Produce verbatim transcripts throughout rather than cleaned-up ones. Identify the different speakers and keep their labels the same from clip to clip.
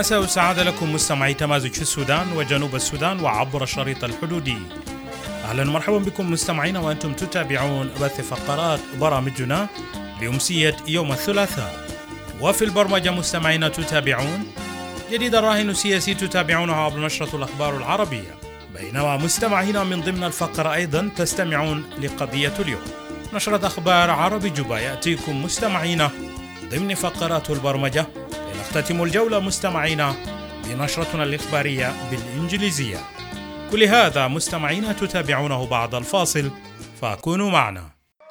Speaker 1: مساء السعادة لكم مستمعي تمازج في السودان وجنوب السودان وعبر الشريط الحدودي. أهلا ومرحبا بكم مستمعين وأنتم تتابعون بث فقرات برامجنا لأمسية يوم الثلاثاء. وفي البرمجة مستمعين تتابعون جديد الراهن السياسي تتابعونه عبر نشرة الأخبار العربية، بينما مستمعين من ضمن الفقرة أيضا تستمعون لقضية اليوم، نشرة أخبار عربي جوبا يأتيكم مستمعين ضمن فقرات البرمجة. لنختتم الجولة مستمعين بنشرتنا الإخبارية بالإنجليزية. كل هذا مستمعين تتابعونه بعد الفاصل، فكونوا معنا.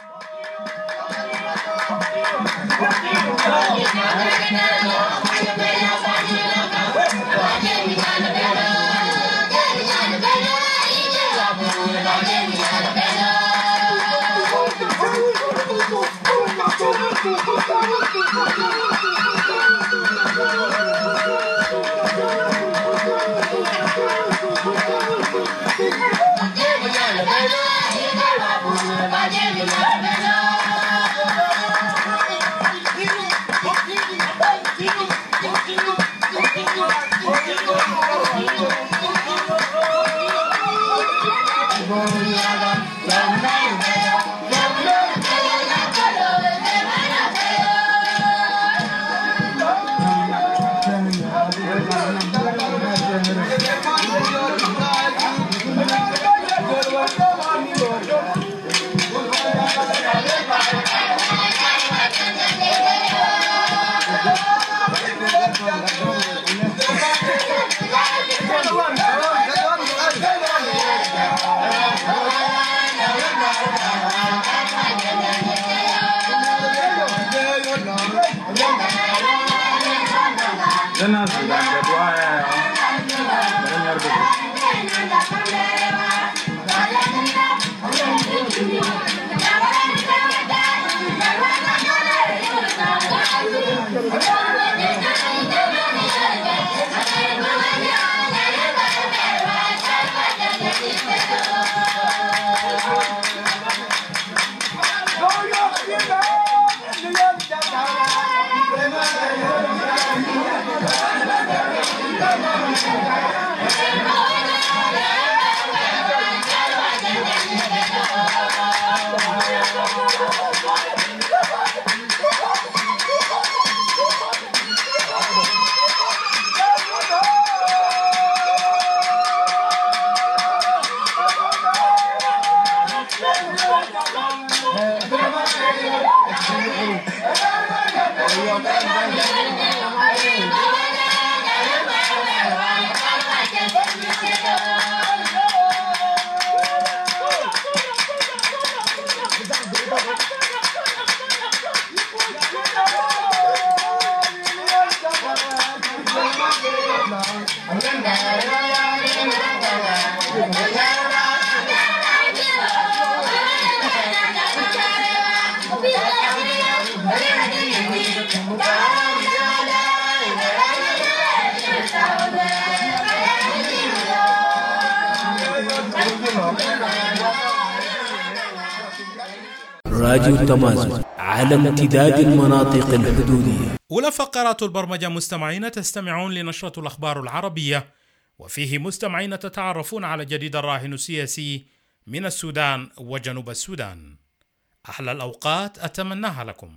Speaker 2: راديو تمازج على امتداد المناطق الحدودية.
Speaker 1: أولى فقرات البرمجة مستمعين تستمعون لنشرة الأخبار العربية، وفيه مستمعين تتعرفون على جديد الراهن السياسي من السودان وجنوب السودان. أحلى الأوقات أتمناها لكم.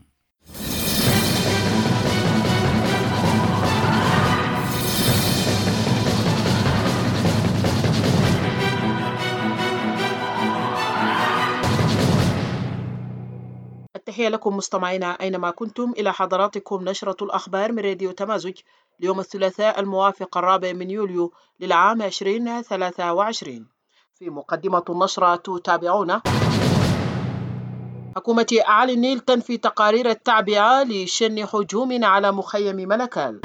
Speaker 3: تحية لكم مستمعينا أينما كنتم، إلى حضراتكم نشرة الأخبار من راديو تمازج ليوم الثلاثاء الموافق الرابع من يوليو للعام عشرين ثلاثة وعشرين. في مقدمة النشرة تتابعون: حكومة أعالي النيل تنفي تقارير التعبئة لشن هجوم على مخيم ملكال.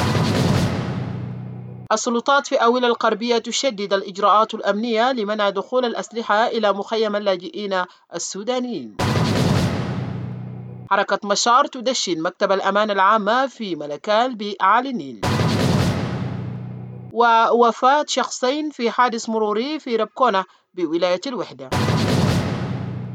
Speaker 3: السلطات في أويل القربية تشدد الإجراءات الأمنية لمنع دخول الأسلحة إلى مخيم اللاجئين السودانيين. حركة مشار تدشن مكتب الأمانة العامة في ملكال بأعالي النيل. ووفاة شخصين في حادث مروري في ربكونة بولاية الوحدة.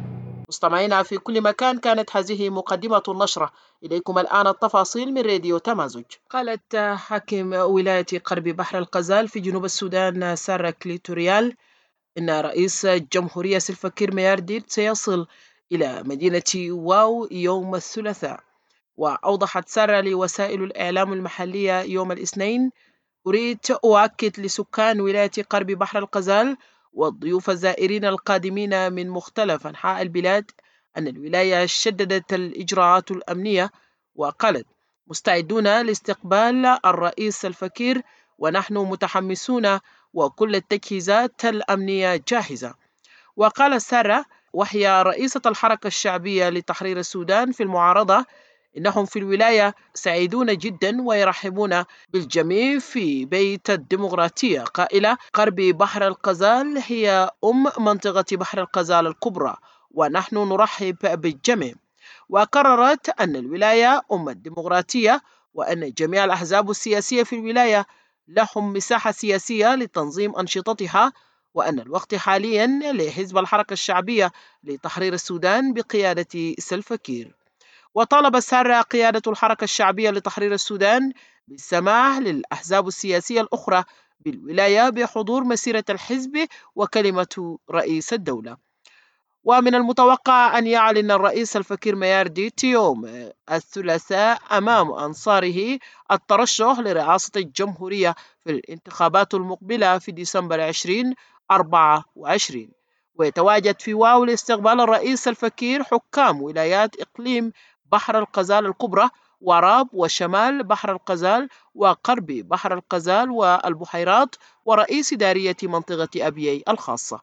Speaker 3: مستمعينا في كل مكان، كانت هذه مقدمة النشرة. إليكم الآن التفاصيل من راديو تمازج. قالت حاكم ولاية قرب بحر الغزال في جنوب السودان سارة كليتوريال إن رئيس الجمهورية سلفا كير ميارديت سيصل إلى مدينة واو يوم الثلاثاء. وأوضحت سارة لوسائل الإعلام المحلية يوم الاثنين: أريد أؤكد لسكان ولاية قرب بحر الغزال والضيوف الزائرين القادمين من مختلف أنحاء البلاد أن الولاية شددت الإجراءات الأمنية، وقالت: مستعدون لاستقبال الرئيس الفكير ونحن متحمسون وكل التجهيزات الأمنية جاهزة. وقال سارة وهي رئيسة الحركة الشعبية لتحرير السودان في المعارضة إنهم في الولاية سعيدون جدا ويرحبون بالجميع في بيت الديمقراطية، قائلة: قرب بحر الغزال هي أم منطقة بحر الغزال الكبرى ونحن نرحب بالجميع. وقررت أن الولاية أم الديمقراطية وأن جميع الأحزاب السياسية في الولاية لهم مساحة سياسية لتنظيم أنشطتها، وأن الوقت حاليا لحزب الحركة الشعبية لتحرير السودان بقيادة سلفا كير. وطالب سارة قيادة الحركة الشعبية لتحرير السودان بالسماح للأحزاب السياسية الأخرى بالولاية بحضور مسيرة الحزب وكلمة رئيس الدولة. ومن المتوقع أن يعلن الرئيس الفكير ميارديت يوم الثلاثاء أمام أنصاره الترشح لرئاسة الجمهورية في الانتخابات المقبلة في ديسمبر ألفين وأربعة وعشرين. ويتواجد في واو لاستقبال الرئيس الفكير حكام ولايات إقليم بحر الغزال الكبرى وراب وشمال بحر الغزال وقرب بحر الغزال والبحيرات ورئيس إدارية منطقة أبيي الخاصة.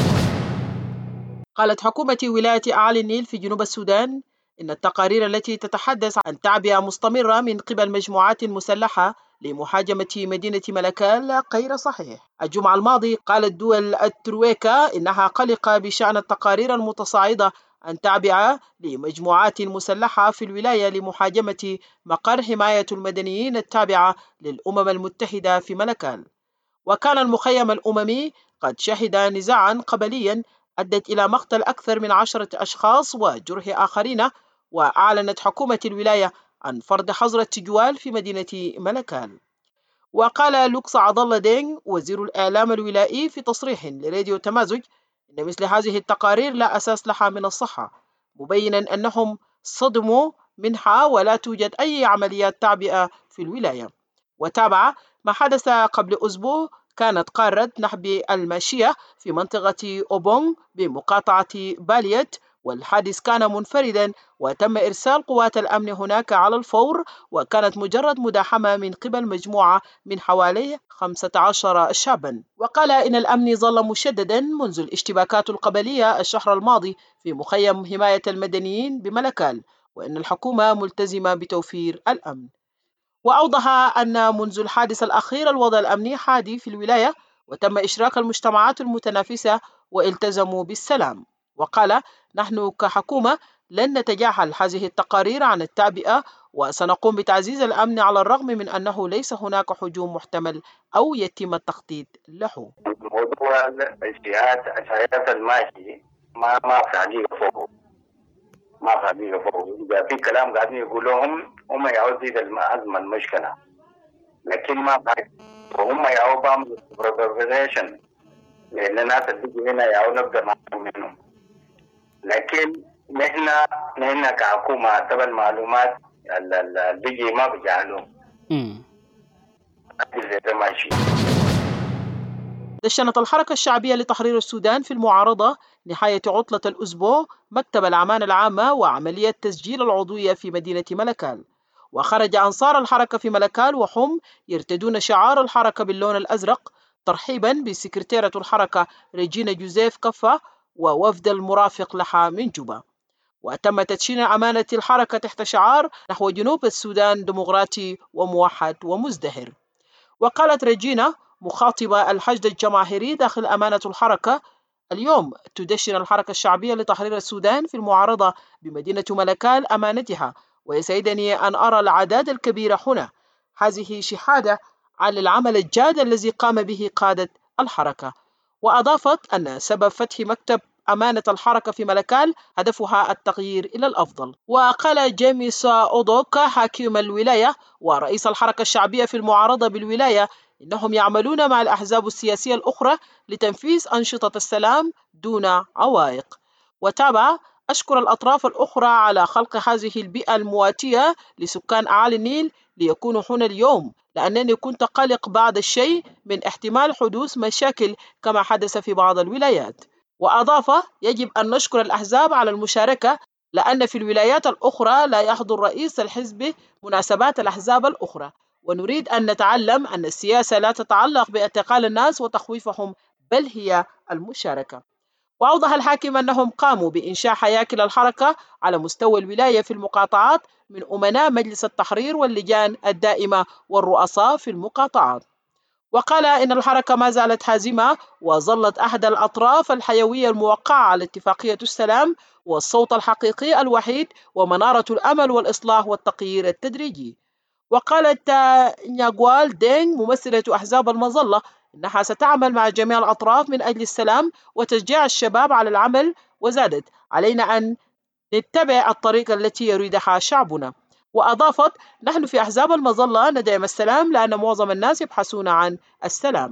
Speaker 3: قالت حكومة ولاية أعالي النيل في جنوب السودان إن التقارير التي تتحدث عن تعبئة مستمرة من قبل مجموعات مسلحة لمحاجمة مدينة ملكال غير صحيح. الجمعة الماضي قالت دول الترويكا إنها قلقة بشأن التقارير المتصاعدة عن تعبئة لمجموعات مسلحة في الولاية لمحاجمة مقر حماية المدنيين التابعة للأمم المتحدة في ملكال. وكان المخيم الأممي قد شهد نزاعا قبليا أدت إلى مقتل أكثر من عشرة أشخاص وجرح آخرين. وأعلنت حكومة الولاية عن فرض حظر التجوال في مدينة ملكال. وقال لوكس عضل دينغ وزير الإعلام الولائي في تصريح لراديو تمازج إن مثل هذه التقارير لا أساس لها من الصحة، مبينا أنهم صدموا منها ولا توجد أي عمليات تعبئة في الولاية. وتابع ما حدث قبل أسبوع. كانت قارة نحب الماشية في منطقة أوبونغ بمقاطعة باليت، والحادث كان منفردا وتم إرسال قوات الأمن هناك على الفور، وكانت مجرد مداحمة من قبل مجموعة من حوالي خمسة عشر شابا. وقال إن الأمن ظل مشددا منذ الاشتباكات القبلية الشهر الماضي في مخيم حماية المدنيين بملكال، وإن الحكومة ملتزمة بتوفير الأمن. وأوضح أن منذ الحادث الأخير الوضع الأمني حادي في الولاية وتم إشراك المجتمعات المتنافسة والتزموا بالسلام. وقال: نحن كحكومة لن نتجاهل هذه التقارير عن التعبئة وسنقوم بتعزيز الأمن على الرغم من أنه ليس هناك هجوم محتمل أو يتم التخطيط له.
Speaker 4: موضوع الاجتهاد الحياة الماشي ما ما في حقيقة فوق ما في حقيقة فوق إذا في كلام قاعدين يقولوهم هم يعود زيد الأزمة المشكلة، لكن ما في وهم يعود بعمل بريبريشن لأن الناس اللي هنا يعود نقدر نعمل منهم. لكن نحن نحن كحكومة تبع المعلومات اللي بيجي ما بيجعلهم هذا ماشي.
Speaker 3: دشنت الحركة الشعبية لتحرير السودان في المعارضة نهاية عطلة الأسبوع مكتب الأعمال العامة وعملية تسجيل العضوية في مدينة ملكال. وخرج أنصار الحركة في ملكال وهم يرتدون شعار الحركة باللون الأزرق ترحيبا بسكرتيرة الحركة ريجينا جوزيف كفة ووفد المرافق لها من جوبا. وتم تدشين أمانة الحركة تحت شعار نحو جنوب السودان ديمقراطي وموحد ومزدهر. وقالت ريجينا مخاطبة الحشد الجماهيري داخل أمانة الحركة: اليوم تدشن الحركة الشعبية لتحرير السودان في المعارضة بمدينة ملكال أمانتها، ويسعدني أن أرى الأعداد الكبيرة هنا. هذه شهادة على العمل الجاد الذي قام به قادة الحركة. وأضافت أن سبب فتح مكتب أمانة الحركة في ملكال هدفها التغيير إلى الأفضل. وقال جيمس أودوك حاكم الولاية ورئيس الحركة الشعبية في المعارضة بالولاية إنهم يعملون مع الأحزاب السياسية الأخرى لتنفيذ أنشطة السلام دون عوائق. وتابع: أشكر الأطراف الأخرى على خلق هذه البيئة المواتية لسكان أعالي النيل ليكونوا هنا اليوم، لأنني كنت قلق بعض الشيء من احتمال حدوث مشاكل كما حدث في بعض الولايات. وأضاف: يجب أن نشكر الأحزاب على المشاركة، لأن في الولايات الأخرى لا يحضر رئيس الحزب مناسبات الأحزاب الأخرى، ونريد أن نتعلم أن السياسة لا تتعلق باعتقال الناس وتخويفهم، بل هي المشاركة. وأوضح الحاكم أنهم قاموا بإنشاء هياكل الحركة على مستوى الولاية في المقاطعات من أمناء مجلس التحرير واللجان الدائمة والرؤساء في المقاطعات. وقال إن الحركة ما زالت هازمة وظلت أحد الأطراف الحيوية الموقعة على اتفاقية السلام والصوت الحقيقي الوحيد ومنارة الأمل والإصلاح والتغيير التدريجي. وقالت نياغوال دينغ ممثلة أحزاب المظلة إنها ستعمل مع جميع الأطراف من أجل السلام وتشجيع الشباب على العمل، وزادت: علينا أن نتبع الطريقة التي يريدها شعبنا. وأضافت: نحن في أحزاب المظلة ندعم السلام لأن معظم الناس يبحثون عن السلام.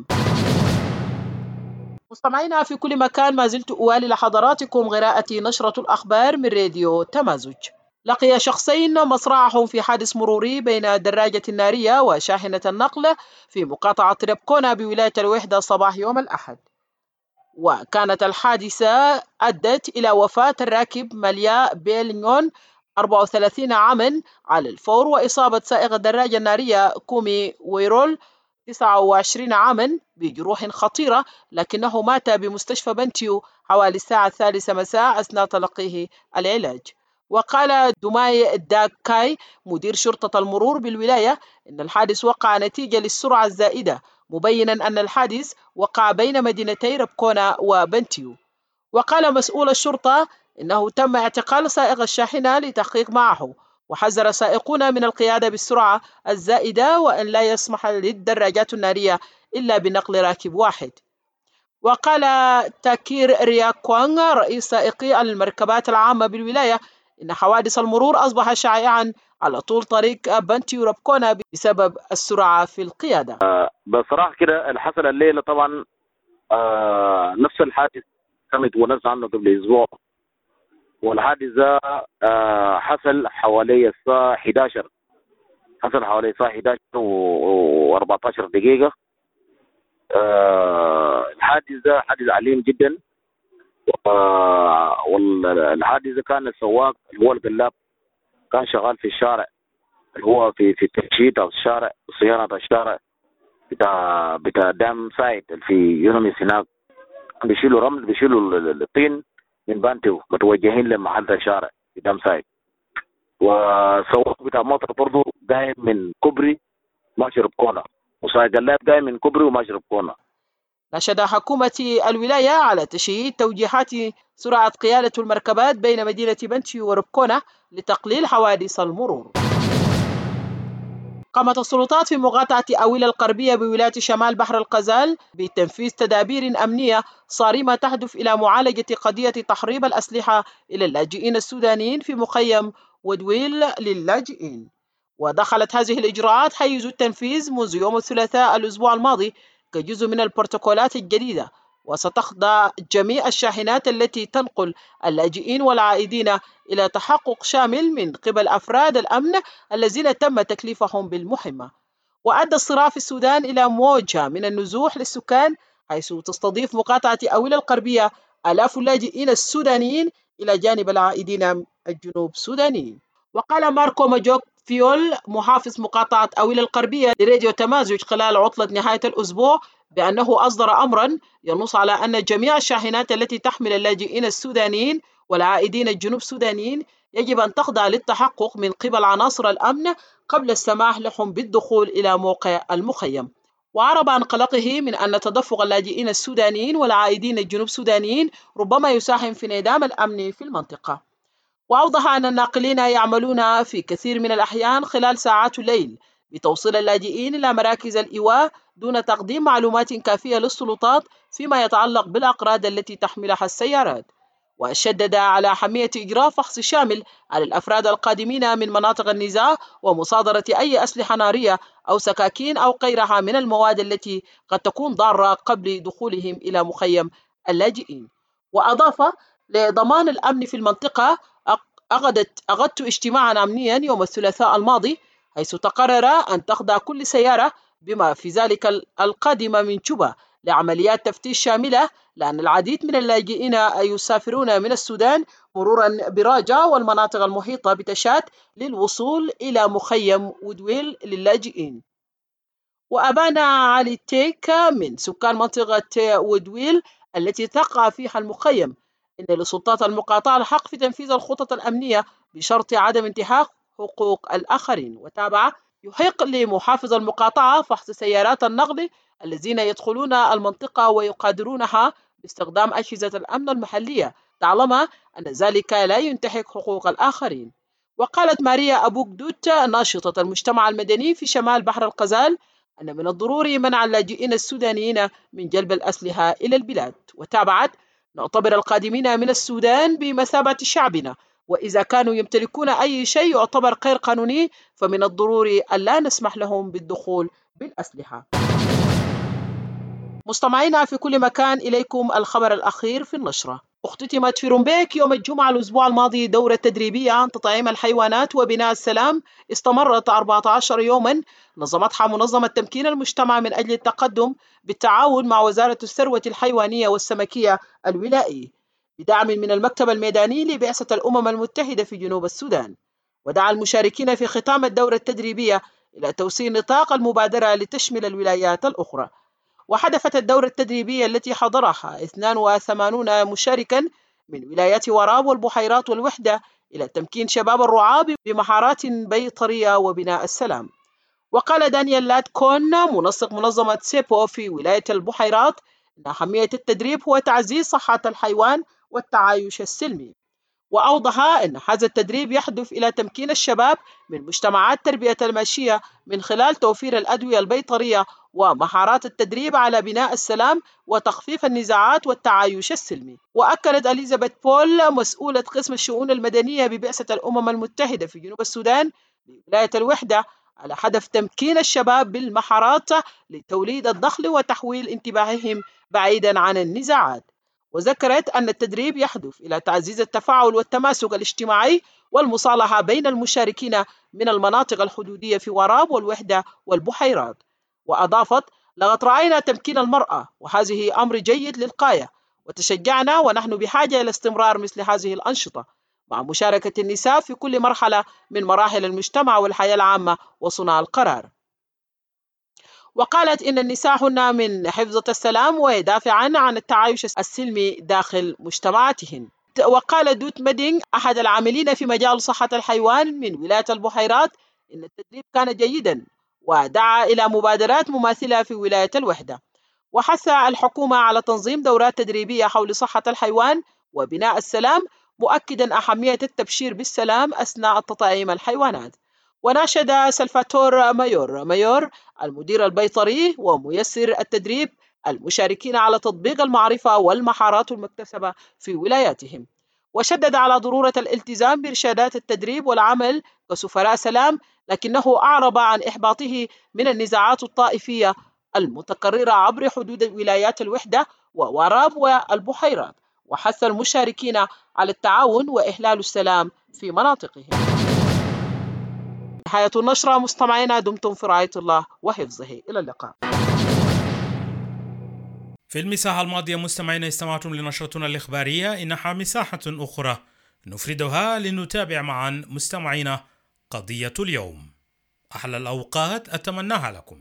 Speaker 3: مستمعينا في كل مكان، ما زلت أوالي لحضراتكم قراءة نشرة الأخبار من راديو تمازج. لقي شخصين مصرعهم في حادث مروري بين دراجة نارية وشاحنة النقل في مقاطعة ريبكونا بولاية الوحدة صباح يوم الأحد. وكانت الحادثة أدت إلى وفاة الراكب ماليا بيلينغون أربعة وثلاثين عاما على الفور، وإصابة سائق الدراجة النارية كومي ويرول تسعة وعشرين عاما بجروح خطيرة، لكنه مات بمستشفى بنتيو حوالي الساعة الثالثة مساء أثناء تلقيه العلاج. وقال دوماي داكاي مدير شرطة المرور بالولاية إن الحادث وقع نتيجة للسرعة الزائدة، مبينا أن الحادث وقع بين مدينتي ريبكونا وبنتيو. وقال مسؤول الشرطة إنه تم اعتقال سائق الشاحنة لتحقيق معه، وحذر سائقون من القيادة بالسرعة الزائدة وأن لا يسمح للدراجات النارية إلا بنقل راكب واحد. وقال تاكير رياكوانغ رئيس سائقي المركبات العامة بالولاية إن حوادث المرور أصبح شائعا على طول طريق بنتيو ريبكونا بسبب السرعة في القيادة.
Speaker 5: آه بصراحة كده اللي حصل الليلة طبعا آه نفس الحادث تمت ونزل عنه قبل أسبوع، والحادث ده آه حصل حوالي الساعة إحدى عشرة، حصل حوالي الساعة إحدى عشرة وأربعة عشر دقيقة. آه الحادث ده حادث عليم جدا، والحادث ده كان السواق اللي هو القلاب كان شغال في الشارع اللي هو في في تنشيط الشارع صيانة الشارع بتاع بتاع دام سايت في يونس هناك، بيشيلوا رمل بيشيلوا الطين من بانتو متوجهين لمحل الشارع في دام سايت. وسواق بتاع موتر برضه جاي من كوبري ماشي ريبكونا، وسائق قلاب جاي من كوبري وماشي ريبكونا.
Speaker 3: نشد حكومة الولاية على تشييد توجيهات سرعة قيادة المركبات بين مدينة بنتيو وريبكونا لتقليل حوادث المرور. قامت السلطات في مقاطعة أويلا الغربية بولاية شمال بحر الغزال بتنفيذ تدابير أمنية صارمة تهدف إلى معالجة قضية تحريب الأسلحة إلى اللاجئين السودانيين في مخيم ودويل للاجئين. ودخلت هذه الإجراءات حيز التنفيذ منذ يوم الثلاثاء الأسبوع الماضي كجزء من البروتوكولات الجديدة، وستخضع جميع الشاحنات التي تنقل اللاجئين والعائدين إلى تحقق شامل من قبل أفراد الأمن الذين تم تكليفهم بالمهمة. وأدى الصراع في السودان إلى موجة من النزوح للسكان، حيث تستضيف مقاطعة أويلا الغربية آلاف اللاجئين السودانيين إلى جانب العائدين الجنوب السودانيين. وقال ماركو ماجوك فيول محافظ مقاطعة أويلا الغربية لراديو تمازج خلال عطلة نهاية الأسبوع بأنه أصدر أمرا ينص على أن جميع الشاحنات التي تحمل اللاجئين السودانيين والعائدين الجنوب السودانيين يجب أن تخضع للتحقق من قبل عناصر الأمن قبل السماح لهم بالدخول إلى موقع المخيم. وعرب عن قلقه من أن تدفق اللاجئين السودانيين والعائدين الجنوب السودانيين ربما يساهم في انعدام الأمن في المنطقة. وأوضح أن الناقلين يعملون في كثير من الأحيان خلال ساعات الليل بتوصيل اللاجئين إلى مراكز الإيواء دون تقديم معلومات كافية للسلطات فيما يتعلق بالأقراض التي تحملها السيارات. وشدد على أهمية إجراء فحص شامل على الأفراد القادمين من مناطق النزاع ومصادرة أي أسلحة نارية أو سكاكين أو غيرها من المواد التي قد تكون ضارة قبل دخولهم إلى مخيم اللاجئين. وأضاف: لضمان الأمن في المنطقة أغدت أغدت اجتماعا أمنيا يوم الثلاثاء الماضي، حيث تقرر أن تخضع كل سيارة بما في ذلك القادمة من جوبا لعمليات تفتيش شاملة، لأن العديد من اللاجئين يسافرون من السودان مرورا براجا والمناطق المحيطة بتشات للوصول إلى مخيم وودويل للاجئين. وأبان علي تيك من سكان منطقة وودويل التي تقع فيها المخيم إن للسلطات المقاطعة الحق في تنفيذ الخطط الأمنية بشرط عدم انتهاك حقوق الآخرين. وتابع: يحق لمحافظ المقاطعة فحص سيارات النقل الذين يدخلون المنطقة ويقادرونها باستخدام أجهزة الأمن المحلية، طالما أن ذلك لا ينتهك حقوق الآخرين. وقالت ماريا أبو قدوت ناشطة المجتمع المدني في شمال بحر الغزال أن من الضروري منع اللاجئين السودانيين من جلب الأسلحة إلى البلاد. وتابعت: نعتبر القادمين من السودان بمثابة شعبنا، وإذا كانوا يمتلكون أي شيء يعتبر غير قانوني فمن الضروري ألا نسمح لهم بالدخول بالأسلحة. مستمعينا في كل مكان، إليكم الخبر الأخير في النشرة. اختتمت في رومبيك يوم الجمعة الأسبوع الماضي دورة تدريبية عن تطعيم الحيوانات وبناء السلام استمرت أربعة عشر يوما، نظمتها منظمة تمكين المجتمع من أجل التقدم بالتعاون مع وزارة الثروة الحيوانية والسمكية الولائي بدعم من المكتب الميداني لبعثة الأمم المتحدة في جنوب السودان. ودعا المشاركين في ختام الدورة التدريبية إلى توسيع نطاق المبادرة لتشمل الولايات الأخرى. وحدثت الدورة التدريبية التي حضرها اثنين وثمانين مشاركا من ولايات وراب والبحيرات والوحدة إلى تمكين شباب الرعاة بمهارات بيطرية وبناء السلام. وقال دانيال لاتكون منسق منظمة سيبو في ولاية البحيرات أن أهمية التدريب هو تعزيز صحة الحيوان والتعايش السلمي. وأوضح أن هذا التدريب يهدف إلى تمكين الشباب من مجتمعات تربية الماشية من خلال توفير الأدوية البيطرية ومهارات التدريب على بناء السلام وتخفيف النزاعات والتعايش السلمي. وأكدت إليزابيث بول مسؤولة قسم الشؤون المدنية ببعثة الأمم المتحدة في جنوب السودان بولاية الوحدة على هدف تمكين الشباب بالمهارات لتوليد الدخل وتحويل انتباههم بعيدا عن النزاعات. وذكرت أن التدريب يهدف إلى تعزيز التفاعل والتماسك الاجتماعي والمصالحة بين المشاركين من المناطق الحدودية في وراب والوحدة والبحيرات. وأضافت: لقد رأينا تمكين المرأة وهذه أمر جيد للغاية، وتشجعنا ونحن بحاجة إلى استمرار مثل هذه الأنشطة مع مشاركة النساء في كل مرحلة من مراحل المجتمع والحياة العامة وصنع القرار. وقالت إن النساء هن من حفظة السلام ويدافعن عن التعايش السلمي داخل مجتمعاتهن. وقال دوت ميدينغ أحد العاملين في مجال صحة الحيوان من ولاية البحيرات إن التدريب كان جيدا، ودعا إلى مبادرات مماثلة في ولاية الوحدة. وحث الحكومة على تنظيم دورات تدريبية حول صحة الحيوان وبناء السلام، مؤكدا أهمية التبشير بالسلام أثناء تطعيم الحيوانات. وناشد سلفاتور مايور مايور المدير البيطري وميسر التدريب المشاركين على تطبيق المعرفة والمهارات المكتسبة في ولاياتهم، وشدد على ضرورة الالتزام بإرشادات التدريب والعمل كسفراء سلام، لكنه أعرب عن إحباطه من النزاعات الطائفية المتكررة عبر حدود ولايات الوحدة ووراب والبحيرات، وحث المشاركين على التعاون وإحلال السلام في مناطقهم. نهاية النشرة. مستمعينا، دمتم في رعاية الله وحفظه. إلى اللقاء.
Speaker 1: في المساحة الماضية مستمعينا استمعتم لنشرتنا الإخبارية، إنها مساحة أخرى نفردها لنتابع معا مستمعينا قضية اليوم. أحلى الأوقات أتمناها لكم.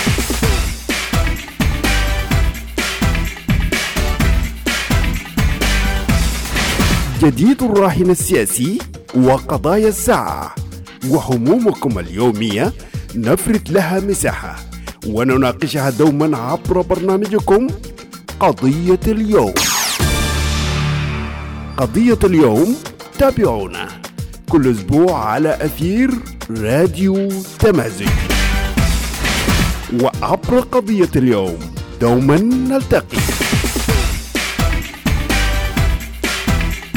Speaker 6: جديد الراهن السياسي وقضايا الساعة وهمومكم اليومية نفرد لها مساحة ونناقشها دوما عبر برنامجكم قضية اليوم. قضية اليوم تابعونا كل أسبوع على أثير راديو تمازج، وعبر قضية اليوم دوما نلتقي.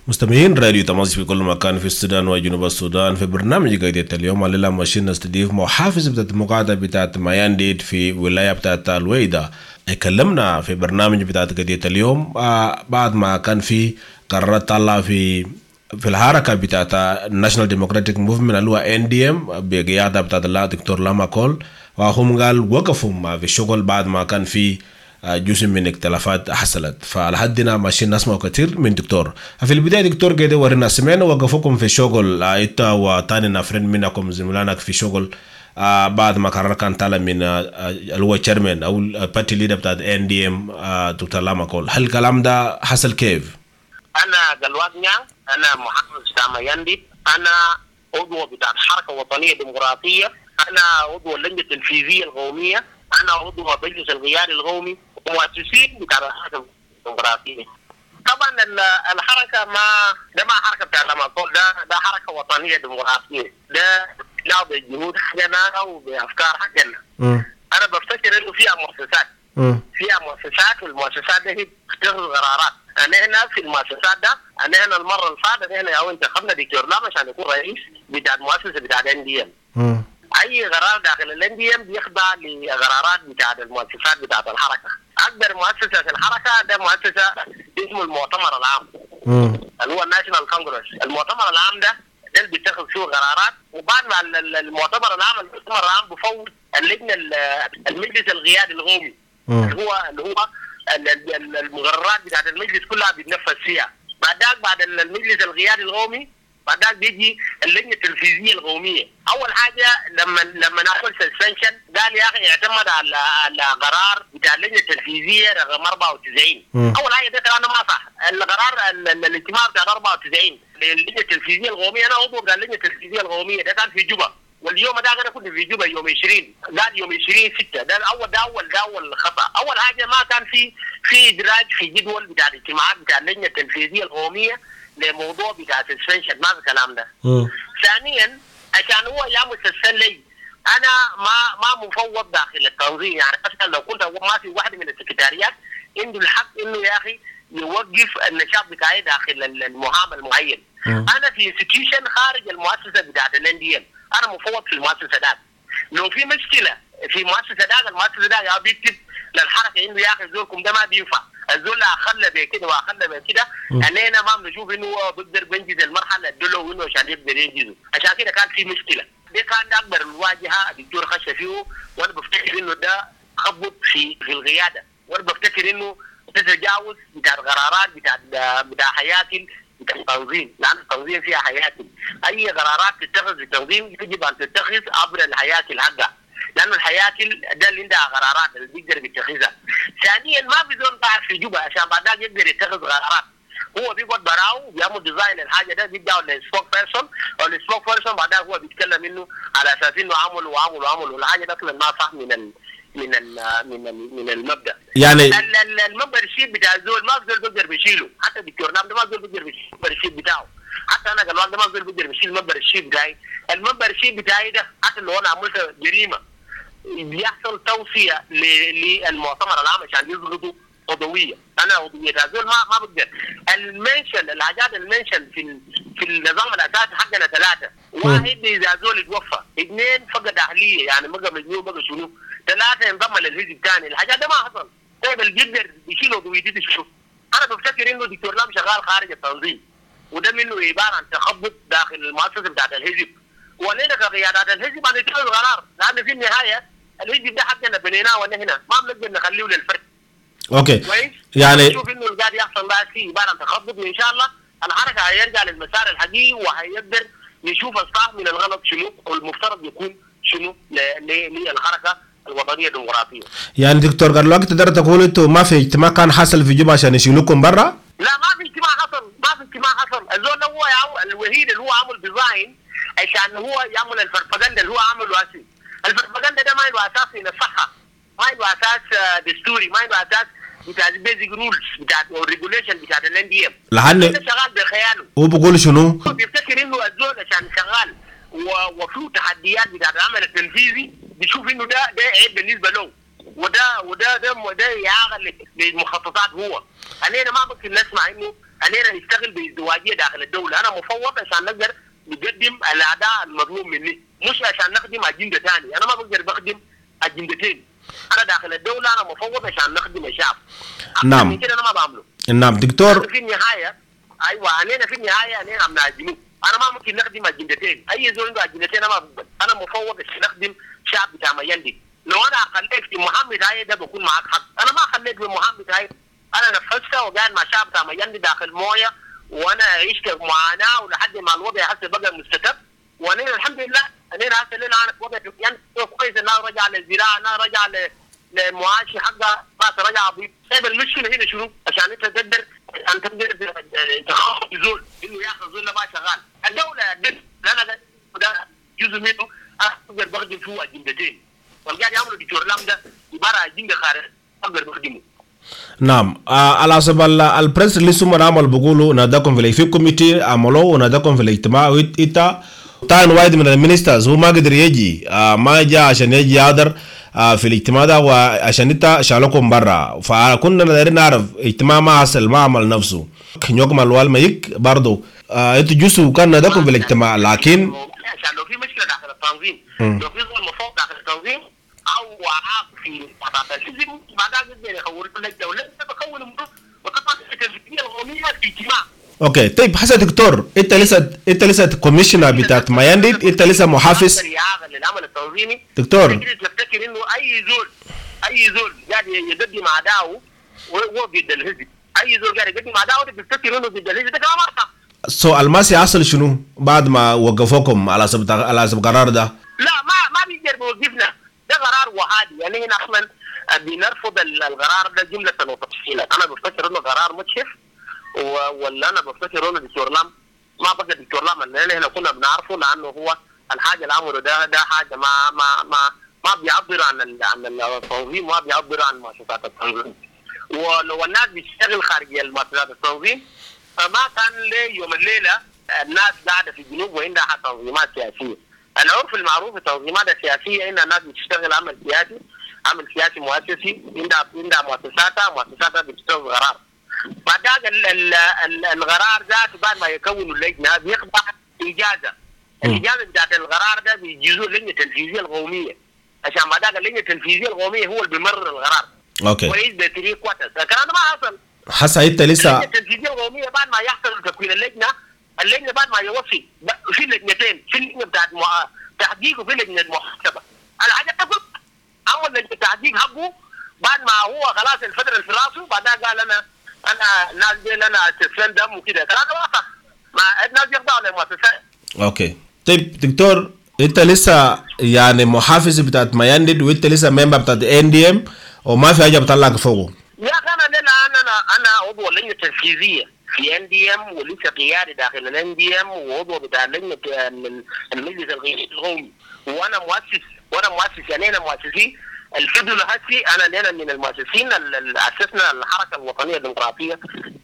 Speaker 7: مستمعين راديو تماس في كل مكان في السودان وجنوب السودان. في برنامج قضية اليوم الليلة ماشيين نستضيف محافظ بتاعت المقاطعة بتاعت ميانديد في ولاية بتاعت الويدا. اتكلمنا في برنامج بتاعت قضية اليوم آه بعد ما كان في قرارات طلع في في الحركة بتاعت الناشونال ديموكراتيك موفمنت اللي هو إن دي إم بقيادة بتاعت الله دكتور لاما كول، وهم قال وقفوا في الشغل بعد ما كان في جزء من اختلافات حصلت. فلحدنا ماشيين نسمع كثير من دكتور. في البداية دكتور قاعد ورينا سمعنا وقفوكم في الشغل انت وثاني نفرين منكم زملائك في شغل آه بعد ما قرر كان طالع من اللي هو تشيرمان او البارتي ليدر بتاع إن دي إم آه دكتور لاما كول. هل الكلام ده حصل كيف؟
Speaker 8: انا قلوات نيان، انا محافظ بتاع ميانديد، انا عضو بتاع الحركه الوطنيه الديمقراطيه، انا عضو اللجنه التنفيذيه القوميه، انا عضو مجلس الغيار القومي ومؤسسين بتاع الحركه الديمقراطيه. طبعا الحركه ما ده ما حركه بتاع لما كول، ده ده حركه وطنيه ديمقراطيه، ده لا بجهود حقنا وبافكار حقنا. انا بفتكر انه فيها مؤسسات فيها مؤسسات والمؤسسات دي بتاخذ قرارات. انا هنا في المؤسسات ده، انا هنا المره اللي فاتت هنا او انتخبنا دكتور لاما عشان يكون رئيس بتاع المؤسسه بتاع إن دي إم. اي قرار داخل الإن دي إم بيخضع لقرارات بتاع المؤسسات بتاع الحركه. اكبر مؤسسه في الحركه ده مؤسسه اسمه المؤتمر العام اللي هو الناشونال كونغرس. المؤتمر العام ده ده اللي بيتخذ فيه قرارات، وبعد ما المؤتمر العام المؤتمر العام بفوض اللجنه المجلس القيادي القومي اللي هو اللي هو المقررات بتاعت المجلس كلها بيتنفذ فيها. بعد ذاك بعد المجلس القيادي القومي بعد ذاك بيجي اللجنه التنفيذيه القوميه. اول حاجه لما لما نعمل سسبنشن قال يا اخي اعتمد على على قرار بتاع اللجنه التنفيذيه رقم أربعة وتسعين. اول حاجه ده كلام ما صح. القرار الاجتماع بتاع أربعة وتسعين للجنه التنفيذيه القوميه، انا عضو بتاع اللجنه التنفيذيه القوميه، ده كان في جوبا، واليوم ده انا كنت في جوبا يوم عشرين، قال يوم عشرين ستة. ده الاول ده اول ده اول خطا. اول حاجه ما كان في في ادراج في جدول بتاع الاجتماعات بتاع اللجنه التنفيذيه القوميه لموضوع بتاع السسبنشن، ما في الكلام ده. ثانيا عشان هو يعمل سسبنشن لي انا ما ما مفوض داخل التنظيم. يعني مثلا لو كنت ما في واحد من السكرتاريات عنده الحق انه يا اخي يوقف النشاط بتاعي داخل المعامل المعين. انا في انستتيوشن خارج المؤسسه بتاعت الإن دي إم، انا مفوض في المؤسسه ده. لو في مشكله في مؤسسه ده، المؤسسه ده يا بيكتب للحركه انه يا اخي زوركم ده ما بينفع، الزول اخلى بكده واخلى بكده، انا ما بنشوف انه بيقدر بينجز المرحله الدولة انه عشان يقدر ينجزه. عشان كده كان في مشكله. ده كان ده اكبر الواجهه الدكتور خش فيه، وانا بفتكر انه ده خبط في في القياده، وانا بفتكر انه تتجاوز بتاع القرارات بتاع بتاع حياتي بتاع التنظيم، لان التنظيم فيها حياتي. اي قرارات تتخذ في التنظيم يجب ان تتخذ عبر الحياتي حقها، لأن الحياكل ده اللي عندها قرارات اللي بيقدر يتخذها. ثانيا ما بيزون قاعد في جوبا عشان بعد يقدر يتخذ قرارات، هو بيقعد براو بيعمل ديزاين الحاجه ده بيدعوا للسبوك بيرسون، او السبوك بيرسون بعدها هو بيتكلم انه على اساس انه عمل وعمل وعمل، والحاجه ده ما صح من ال من ال من ال من المبدا. يعني الممبر شيب بتاع الزول ما الزول بيقدر بيشيله، حتى الدكتور نعم ده ما الزول بيقدر بيشيل الممبر شيب بتاعه، حتى انا قال ده ما الزول بيقدر بيشيل الممبر شيب بتاعي. الممبر شيب بتاعي ده حتى لو انا عملت جريمه بيحصل توصيه للمؤتمر العام عشان يضغطوا عضويه، انا عضويه هذول ما ما بقدر. المنشن الحاجات المنشن في في النظام الاساسي حقنا ثلاثه، واحد اذا زول يتوفى، اثنين فقد اهليه يعني بقى مجنون بقى شنو، ثلاثه انضم للحزب الثاني. الحاجات ده ما حصل. طيب اللي بيقدر يشيل عضويته شنو؟ انا بفتكر انه دكتور لام شغال خارج التنظيم، وده منه عباره عن تخبط داخل المؤسسه بتاعت الحزب، ولينا كقيادات الحزب ان يتخذ قرار، لان في النهايه الحزب ده حقنا بنيناه وانا هنا ما بنقدر نخليه للفرد.
Speaker 7: اوكي
Speaker 8: كويس؟
Speaker 7: يعني
Speaker 8: نشوف انه اللي قاعد يحصل بقى فيه عباره عن تخبط، وان شاء الله الحركه هيرجع للمسار الحقيقي وهيقدر نشوف الصح من الغلط شنو، والمفترض يكون شنو للحركه الوطنيه الديمقراطيه.
Speaker 7: يعني دكتور قال الوقت تقدر تقول انتوا ما في اجتماع كان حصل في جوبا عشان يشيلوكم برا؟
Speaker 8: لا ما في اجتماع حصل، ما في اجتماع حصل. الزول هو الوحيد اللي هو عمل ديزاين عشان هو يعمل الفرفقنده اللي هو عمله هسي. الفرفقنده ده ما عنده اساس من الصحه، ما عنده اساس دستوري، ما عنده اساس بتاع البيزك رولز بتاع الريجوليشن بتاع الإن دي إم.
Speaker 7: لحد
Speaker 8: شغال بخياله.
Speaker 7: هو بيقول شنو؟
Speaker 8: هو بيفتكر انه الزول عشان شغال وفيه تحديات بتاع العمل التنفيذي بيشوف انه ده ده عيب بالنسبه له، وده وده ده ده يعاقل للمخططات. هو علينا ما ممكن نسمع انه علينا نشتغل بازدواجيه داخل الدوله. انا مفوض عشان نقدر نقدم الاداء المطلوب مني، مش عشان نخدم اجنده ثانيه. انا ما بقدر بخدم اجندتين. انا داخل الدوله انا مفوض عشان نخدم الشعب.
Speaker 7: نعم.
Speaker 8: من كده انا ما بعمله.
Speaker 7: نعم دكتور.
Speaker 8: في النهايه ايوه علينا في النهايه علينا ابناء الجنوب. انا ما ممكن نخدم اجندتين، اي زول عنده اجندتين انا ما بقبل. انا مفوض عشان نخدم شعب بتاع مياندي. لو انا خليت في محمد هاي ده بكون معك حق. انا ما خليت في محمد هاي، انا نفذتها وقاعد مع شعب بتاع مياندي داخل مويه، وانا عشت معاناه ولحد ما الوضع هسه بقى مستتب. وانا الحمد لله انا هسه لنا انا وضع يعني كويس. انا رجع للزراعه، انا رجع للمعاش حقها، ما رجع بي. طيب المشكله هنا شنو؟ عشان انت تقدر ان تقدر تخاف زول انه ياخذ زول ما شغال. الدوله دل انا ده جزء منه اقدر بخدم فيه اجندتين، والقاعد يعملوا دكتور لام ده عباره عن اجنده خارج اقدر بخدمه.
Speaker 7: نعم. آه على حسب البريس اللي سمر عمل بيقولوا ناداكم في في كوميتي عملوه وناداكم في الاجتماع وإتا تاين وايد من المينسترز هو ما قدر يجي. آه ما جاء عشان يجي يقدر آه في الاجتماع ده، وعشان إتا شالوكم برا. فكنا دايرين نعرف اجتماع ما حصل ما عمل نفسه نيوكم الوال ميك برضو. آه انتوا جزء كان ناداكم في الاجتماع، لكن
Speaker 8: عشان لو في مشكله داخل التنظيم، لو في ظلم مفروض داخل التنظيم او وعاق في قطاع الحزب، بعدها قدر يخور كل الدوله بكون مره وقطاع التنفيذيه القوميه في اجتماع.
Speaker 7: اوكي طيب حسن دكتور، انت لسه انت لسه كوميشنر بتاعت ميانديت، انت لسه محافظ
Speaker 8: للعمل التنظيمي.
Speaker 7: دكتور
Speaker 8: تفتكر انه اي زول اي زول قاعد يقدم اداؤه وهو ضد الحزب، اي زول قاعد يقدم اداؤه تفتكر انه ضد الحزب، ده كلام صح.
Speaker 7: سو الماسي حصل شنو بعد ما وقفوكم على حسب على حسب قرار ده؟
Speaker 8: لا ما ما بيقدر بيوقفنا، ده قرار وهادي. يعني هنا اصلا بنرفض القرار ده جمله وتفصيلا. انا بفتكر انه قرار مكشف، ولا انا بفتكر انه دكتور لام ما بقى دكتور لام اللي احنا كنا بنعرفه، لانه هو الحاجه اللي عمله ده ده حاجه ما ما ما ما بيعبر عن عن التنظيم، ما بيعبر عن مؤسسات التنظيم. ولو الناس بتشتغل خارج مؤسسات التنظيم فما كان ليه يوم الليله الناس قاعده في الجنوب وعندها تنظيمات سياسيه. العرف المعروف في التنظيمات السياسيه ان الناس بتشتغل عمل سياسي، عمل سياسي مؤسسي، عندها عندها مؤسساتها مؤسساتها بتشتغل قرار. بعد القرار ذاته بعد ما يكونوا اللجنه بيخضع اجازه. الاجازه بتاعت القرار ده بيجيزوا اللجنه التنفيذيه القوميه، عشان ما داك اللجنه التنفيذيه القوميه هو اللي بيمرر القرار.
Speaker 7: اوكي
Speaker 8: ورئيس بتريق كواتس الكلام ده ما حصل.
Speaker 7: حسا انت لسه
Speaker 8: اللجنه التنفيذيه القوميه بعد ما يحصل تكوين اللجنه، اللجنه بعد ما يوصي في لجنتين، في اللجنه بتاعت تحقيق وفي لجنه محاسبه. الحاجه تقول اول لجنه تحقيق حقه بعد ما هو خلاص الفتره في راسه، بعدها قال انا انا الناس دي انا استسلم دم وكده، كلام ده واضح. ما الناس يخضعوا للمؤسسات.
Speaker 7: اوكي طيب دكتور، انت لسه يعني محافظ بتاعت ميانديت وانت لسه ممبر بتاعت ان دي ام وما في حاجه بتطلعك فوقه؟
Speaker 8: يا اخي انا انا انا انا عضو اللجنه التنفيذيه في ان دي ام، ولسه قيادي داخل الان دي ام، وعضو بتاع لجنه المجلس القومي، وانا مؤسس وانا مؤسس يعني انا مؤسسين الفضل هسي. انا لنا من المؤسسين اللي اسسنا الحركه الوطنيه الديمقراطيه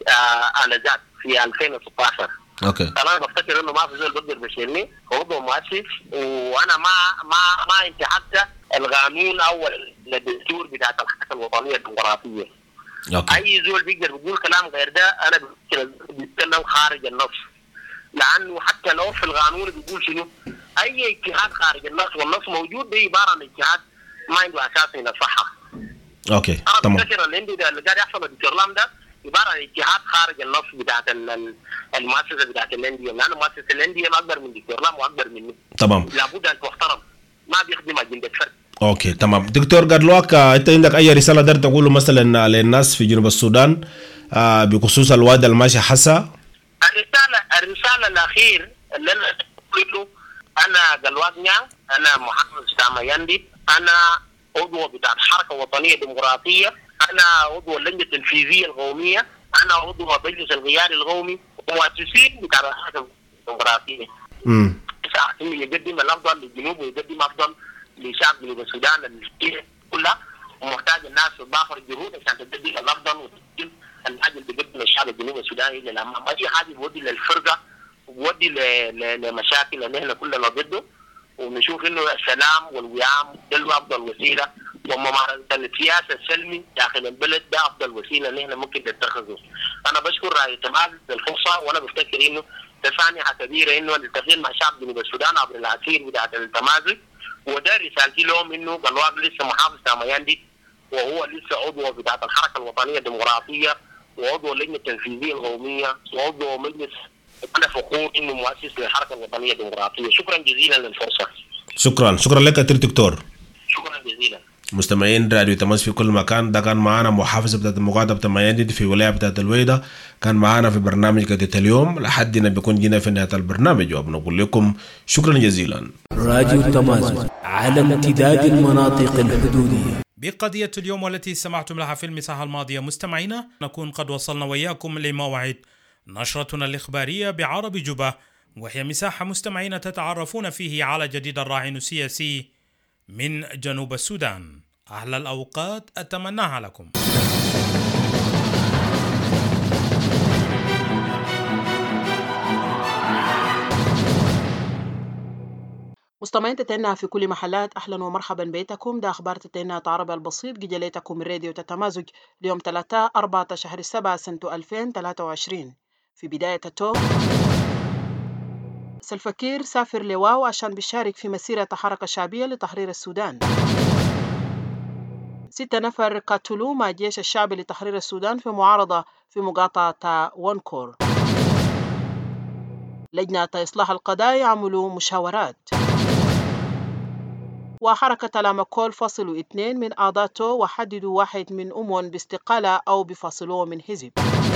Speaker 8: آه انذاك في ألفين وستة عشر.
Speaker 7: اوكي
Speaker 8: انا بفتكر انه ما في زول بيقدر بيشيلني، عضو مؤسس، وانا ما ما ما انتهكت القانون او الدستور بتاع الحركه الوطنيه الديمقراطيه.
Speaker 7: اوكي
Speaker 8: اي زول بيقدر بيقول كلام غير ده انا بتكلم خارج النص، لانه حتى لو في القانون بيقول شنو اي اجتهاد خارج النص والنص موجود، دي عباره عن اجتهاد ما عنده اساس من الصحه.
Speaker 7: اوكي
Speaker 8: انا
Speaker 7: تمام.
Speaker 8: بفتكر اللي عندي ده اللي قاعد يحصل الدكتور لام ده عباره عن اجتهاد خارج النص بتاعت المؤسسه بتاعت الانديه، لانه مؤسسه الانديه اكبر من دكتور لام واكبر مني.
Speaker 7: تمام.
Speaker 8: لابد ان تحترم، ما بيخدم اجنده فرد.
Speaker 7: اوكي تمام. دكتور قرلوك، انت عندك اي رساله تقدر تقوله مثلا للناس في جنوب السودان آه بخصوص الواد الماشي حسا؟
Speaker 8: الرساله الرساله الاخير اللي انا اقوله، انا قلواق نيان، انا محافظ بتاع ميانديت، انا عضو بتاع الحركه الوطنيه الديمقراطيه، انا عضو اللجنه التنفيذيه القوميه، انا عضو مجلس القيادي القومي، ومؤسسين بتاع الحركه الديمقراطيه.
Speaker 7: امم
Speaker 8: ساعتين يقدم الافضل للجنوب ويقدم افضل لشعب جنوب السودان اللي كلها، ومحتاج الناس تضافر الجهود عشان تقدم الافضل وتقدم الحاجه اللي بيقدمها الشعب الجنوب السوداني الى الامام. ما في حاجه بيودي للفرقه وبيودي لمشاكل اللي احنا كلنا ضده، ونشوف انه السلام والوئام ده افضل وسيله وممارسة السياسة السلمي داخل البلد ده أفضل وسيلة اللي احنا ممكن نتخذه. أنا بشكر رئيس تمازج بالفرصة، وأنا بفتكر إنه تفانيحة كبيرة إنه التغيير مع شعب جنوب السودان عبر العسير بتاعت التمازج، وده رسالتي لهم إنه قلواق لسه محافظ تامياندي، وهو لسه عضو بتاعت الحركة الوطنية الديمقراطية، وعضو اللجنة التنفيذية القومية، وعضو مجلس. أنا فخور إنه مؤسس للحركة الوطنية الديمقراطية. شكرا جزيلا للفرصة.
Speaker 7: شكرا شكرا لك كثير دكتور.
Speaker 8: شكرا جزيلا.
Speaker 7: مستمعين راديو تماس في كل مكان، ده كان معانا محافظ بتاعت المقاطعة تامياندي في ولاية بتاعت الويدة، كان معانا في برنامج قضية اليوم. لحدنا بيكون جينا في نهاية البرنامج وبنقول لكم شكرا جزيلا.
Speaker 2: راديو تماس على امتداد المناطق الحدودية.
Speaker 1: بقضية اليوم والتي سمعتم لها في المساحة الماضية مستمعينا، نكون قد وصلنا وإياكم لموعد نشرتنا الإخبارية بعرب جبة، وهي مساحة مستمعين تتعرفون فيه على جديد الراهن السياسي من جنوب السودان. أحلى الأوقات أتمناها لكم.
Speaker 3: مستمعين تتنى في كل محلات، أهلا ومرحبا بيتكم. ده أخبار تتنى عربي البسيط جليتكم من راديو تتمازج اليوم ثلاثة أربعة شهر السبعة سنة ألفين وثلاثة وعشرين. في بداية التوب، سلفا كير سافر لواو عشان بيشارك في مسيرة حركة شعبية لتحرير السودان. ستة نفر قتلوا مع الجيش الشعبي لتحرير السودان في معارضة في مقاطعة وانكور. لجنة إصلاح القضايا عملوا مشاورات. وحركة لاماكول فصلوا اثنين من أعضاته وحددوا واحد من أمون باستقالة أو بفصلوه من حزب.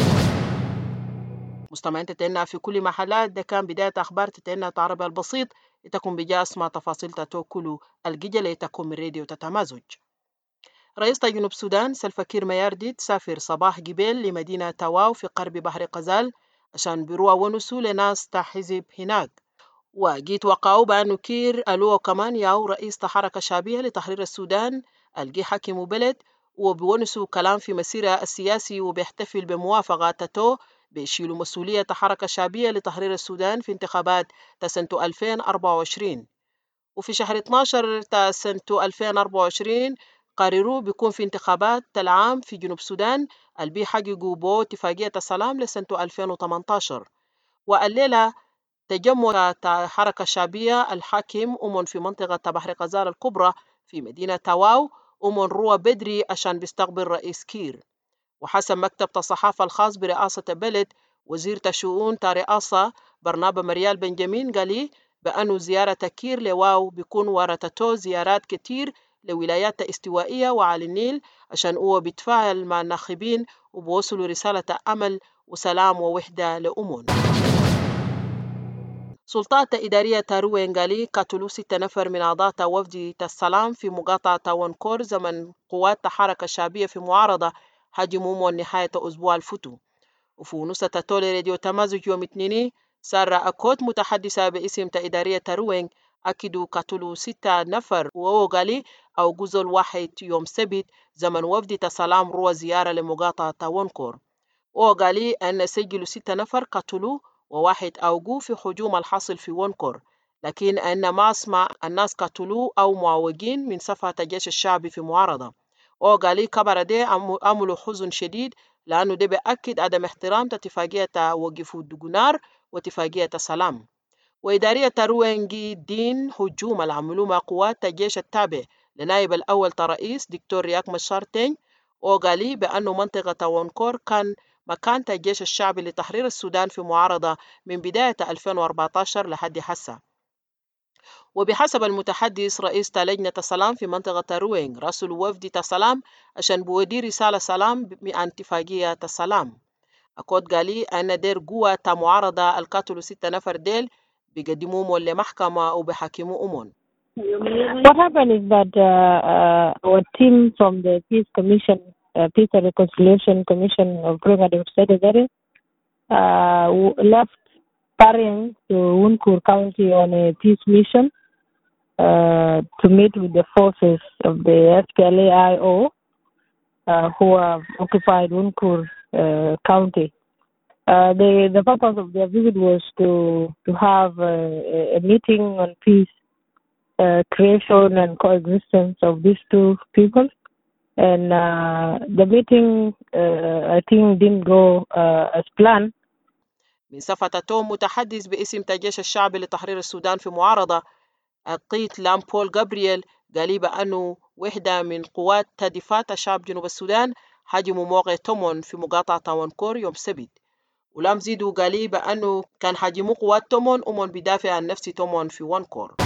Speaker 3: مستمعين تتنى في كل محلات، ده كان بداية أخبار تتنى عربي البسيط. لتكون بجاس مع تفاصيل تتوكلوا الجيجة لتكون من راديو تتمازج. رئيس جنوب السودان سلفا كير ميارديت سافر صباح جبال لمدينة تواو في قرب بحر غزال عشان بيروى ونسوا لناس تحزب هناك. وجيت وقعوا بأنه كير ألوه كمان ياو رئيس حركة شعبية لتحرير السودان الجي حكموا بلد، وبونسوا كلام في مسيرة السياسي وبيحتفل بموافقة تتو بيشيلوا مسؤولية حركة شعبية لتحرير السودان في انتخابات سنة ألفين وأربعة وعشرين. وفي شهر اثناشر سنة ألفين وأربعة وعشرين قرروا بيكون في انتخابات العام في جنوب السودان البي حققوا بو اتفاقية السلام لسنة ألفين وثمانية عشر. والليلة تجمع حركة شعبية الحاكم أمون في منطقة بحر غزال الكبرى في مدينة تواو أمون روى بدري عشان بيستقبل رئيس كير. وحسب مكتب الصحافة الخاص برئاسة البلد، وزير الشؤون رئاسة برنابا مريال بنجامين قال بأنه زيارة كير لواو بيكون ورثته زيارات كتير لولايات استوائية وعلى النيل عشان هو بيتفاعل مع الناخبين وبوصلوا رسالة أمل وسلام ووحدة لأمون. سلطات إدارية تاروين قالي قتلوا ستة نفر من أعضاء وفد السلام في مقاطعة وانكور زمن قوات حركة شعبية في معارضة هاجموا أمون نهاية أسبوع الفتو. وفي نصة تولي راديو تمازج يوم اثنين سارة أكوت متحدثة باسم إدارية تاروين أكدوا قتلوا ستة نفر وهو قالي أو جزء واحد يوم سبت زمن وفد السلام روى زيارة لمقاطعة وانكور. وقالي أن سجلوا ستة نفر قتلوا وواحد أوقوا في هجوم الحاصل في وانكور، لكن أن ما أسمع الناس قتلوا أو معوقين من صفحة الجيش الشعبي في معارضة. وقالي كبر دي عملوا حزن شديد لأنه ده بأكد عدم احترام اتفاقية وقفوا الدقنار واتفاقية السلام. وإدارية تروينجي دين هجوم العملوا مع قوات الجيش التابع لنائب الأول رئيس دكتور رياك مشارتين. وقالي بأنه منطقة وانكور كان مكان الجيش الشعبي لتحرير السودان في معارضة من بداية ألفين وأربعة عشر لحد هسه. وبحسب المتحدث رئيس لجنة السلام في منطقة روينغ راسل وفد السلام عشان بودي رسالة سلام عن اتفاقية السلام. أكود قالي أن دير قوة معارضة القتلوا ستة نفر ديل بيقدموهم لمحكمة وبحاكموا أمون.
Speaker 9: What happened is that uh, uh, our team from the Peace Commission, uh, Peace and Reconciliation Commission of Greenland State uh, left Paring to Wunkur County on a peace mission uh, to meet with the forces of the S P L A I O uh, who have occupied Wunkur uh, County. Uh, the, the purpose of their visit was to, to have a, a meeting on peace uh, creation and coexistence of these two people. And uh, the meeting, uh, I think, didn't go uh, as planned.
Speaker 3: من صفة توم متحدث باسم الجيش الشعبي لتحرير السودان في معارضة القيت لام بول جابرييل قال بأنه وحدة من قوات تهديفات شعب جنوب السودان هاجموا موقع تومون في مقاطعة تاونكور يوم السبت. ولام زيدوا قال بأنه كان هاجموا قوات تومون أمون بدافع عن نفس تومون في وانكور.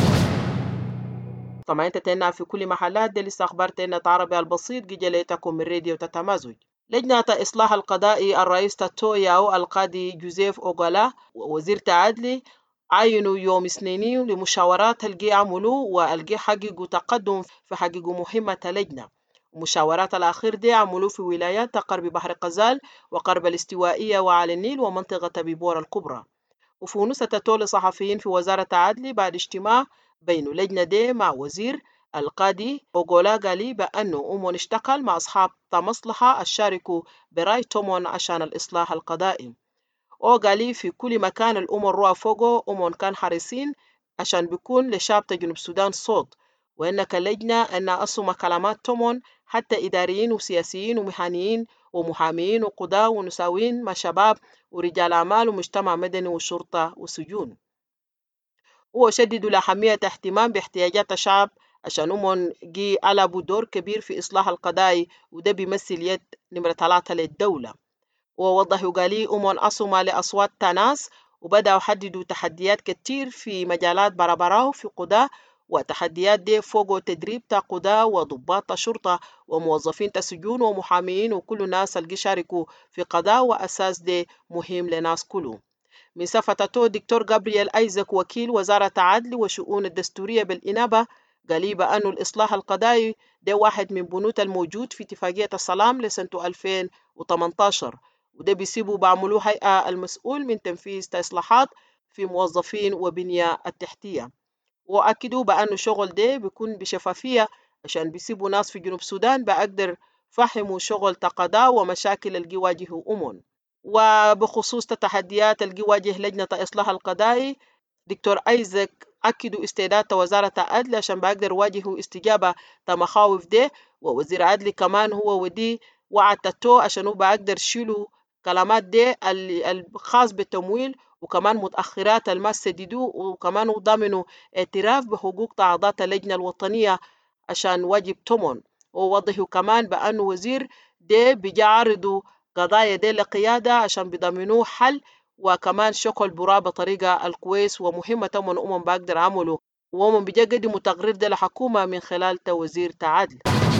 Speaker 3: طبعا انت تنا في كل محلات دي لسه أخبار تنا عربي البسيط جيجليتكم من راديو تتمازج. لجنة إصلاح القضائي الرئيس تاتوياو القاضي جوزيف أوغالا ووزير تعدلي عينوا يوم اثنين لمشاورات الجي عملوا والجي حققوا تقدم في حققوا مهمة لجنة. ومشاورات الأخير دي عملوا في ولايات قرب بحر قزال وقرب الاستوائية وعلى النيل ومنطقة بيبور الكبرى. وفي نسة تول صحفيين في وزارة العدل بعد اجتماع بين لجنة دي مع وزير القاضي أوغولا قال بأنه أمون اشتغل مع أصحاب مصلحة الشاركوا براي تومون عشان الإصلاح القضائي. وقال في كل مكان الأمم روى فوقه أمون كان حريصين عشان بيكون لشعب جنوب السودان صوت، وإنك اللجنة أن أصم كلمات تومون حتى إداريين وسياسيين ومهنيين ومحاميين وقضاة ونساوين مع شباب ورجال أعمال ومجتمع مدني وشرطة وسجون. وشددوا لأهمية اهتمام باحتياجات الشعب عشان أمون جي ألعبوا دور كبير في إصلاح القضايا وده بيمثل يد نمرة ثلاثة للدولة. ووضحوا قالي أمون أصمة لأصوات تناس وبدأوا يحددوا تحديات كتير في مجالات برابراو في قضاء، وتحديات دي فوق تدريب تا قضاء وضباط شرطة وموظفين تسجون ومحاميين وكل الناس اللي شاركوا في قضاء، وأساس دي مهم لناس كلهم. من صفته دكتور جابرييل أيزك وكيل وزارة العدل وشؤون الدستورية بالإنابة قال بأن الإصلاح القضائي ده واحد من بنود الموجود في اتفاقية السلام لسنة ألفين وثمانية عشر، وده بيسيبوا بعملوا هيئة المسؤول من تنفيذ إصلاحات في موظفين وبنية التحتية. وأكدوا بأن شغل ده بيكون بشفافية عشان بيسيبوا ناس في جنوب السودان بأقدر فهموا شغل تقضاء ومشاكل اللي يواجهوا أمون. وبخصوص التحديات اللي يواجه لجنة إصلاح القضائي دكتور أيزك أكدوا استعداد وزارة العدل عشان بقدر يواجهوا استجابة مخاوف ده، ووزير العدل كمان هو ودي وعد تاتو عشان هو بقدر يشيلوا كلامات ده الخاص بالتمويل وكمان متأخرات الما سددوا، وكمان ضمنوا اعتراف بحقوق تعاضات اللجنة الوطنية عشان واجب تومون. ووضحوا كمان بأن وزير ده بيجعرضوا قضايا دي لقيادة عشان بيضمنوا حل وكمان شكل برا بطريقة الكويس ومهمة تومون أمم بقدر عملوا، وأمم بيقدموا تقرير ده لحكومة من خلال توزير تعادل.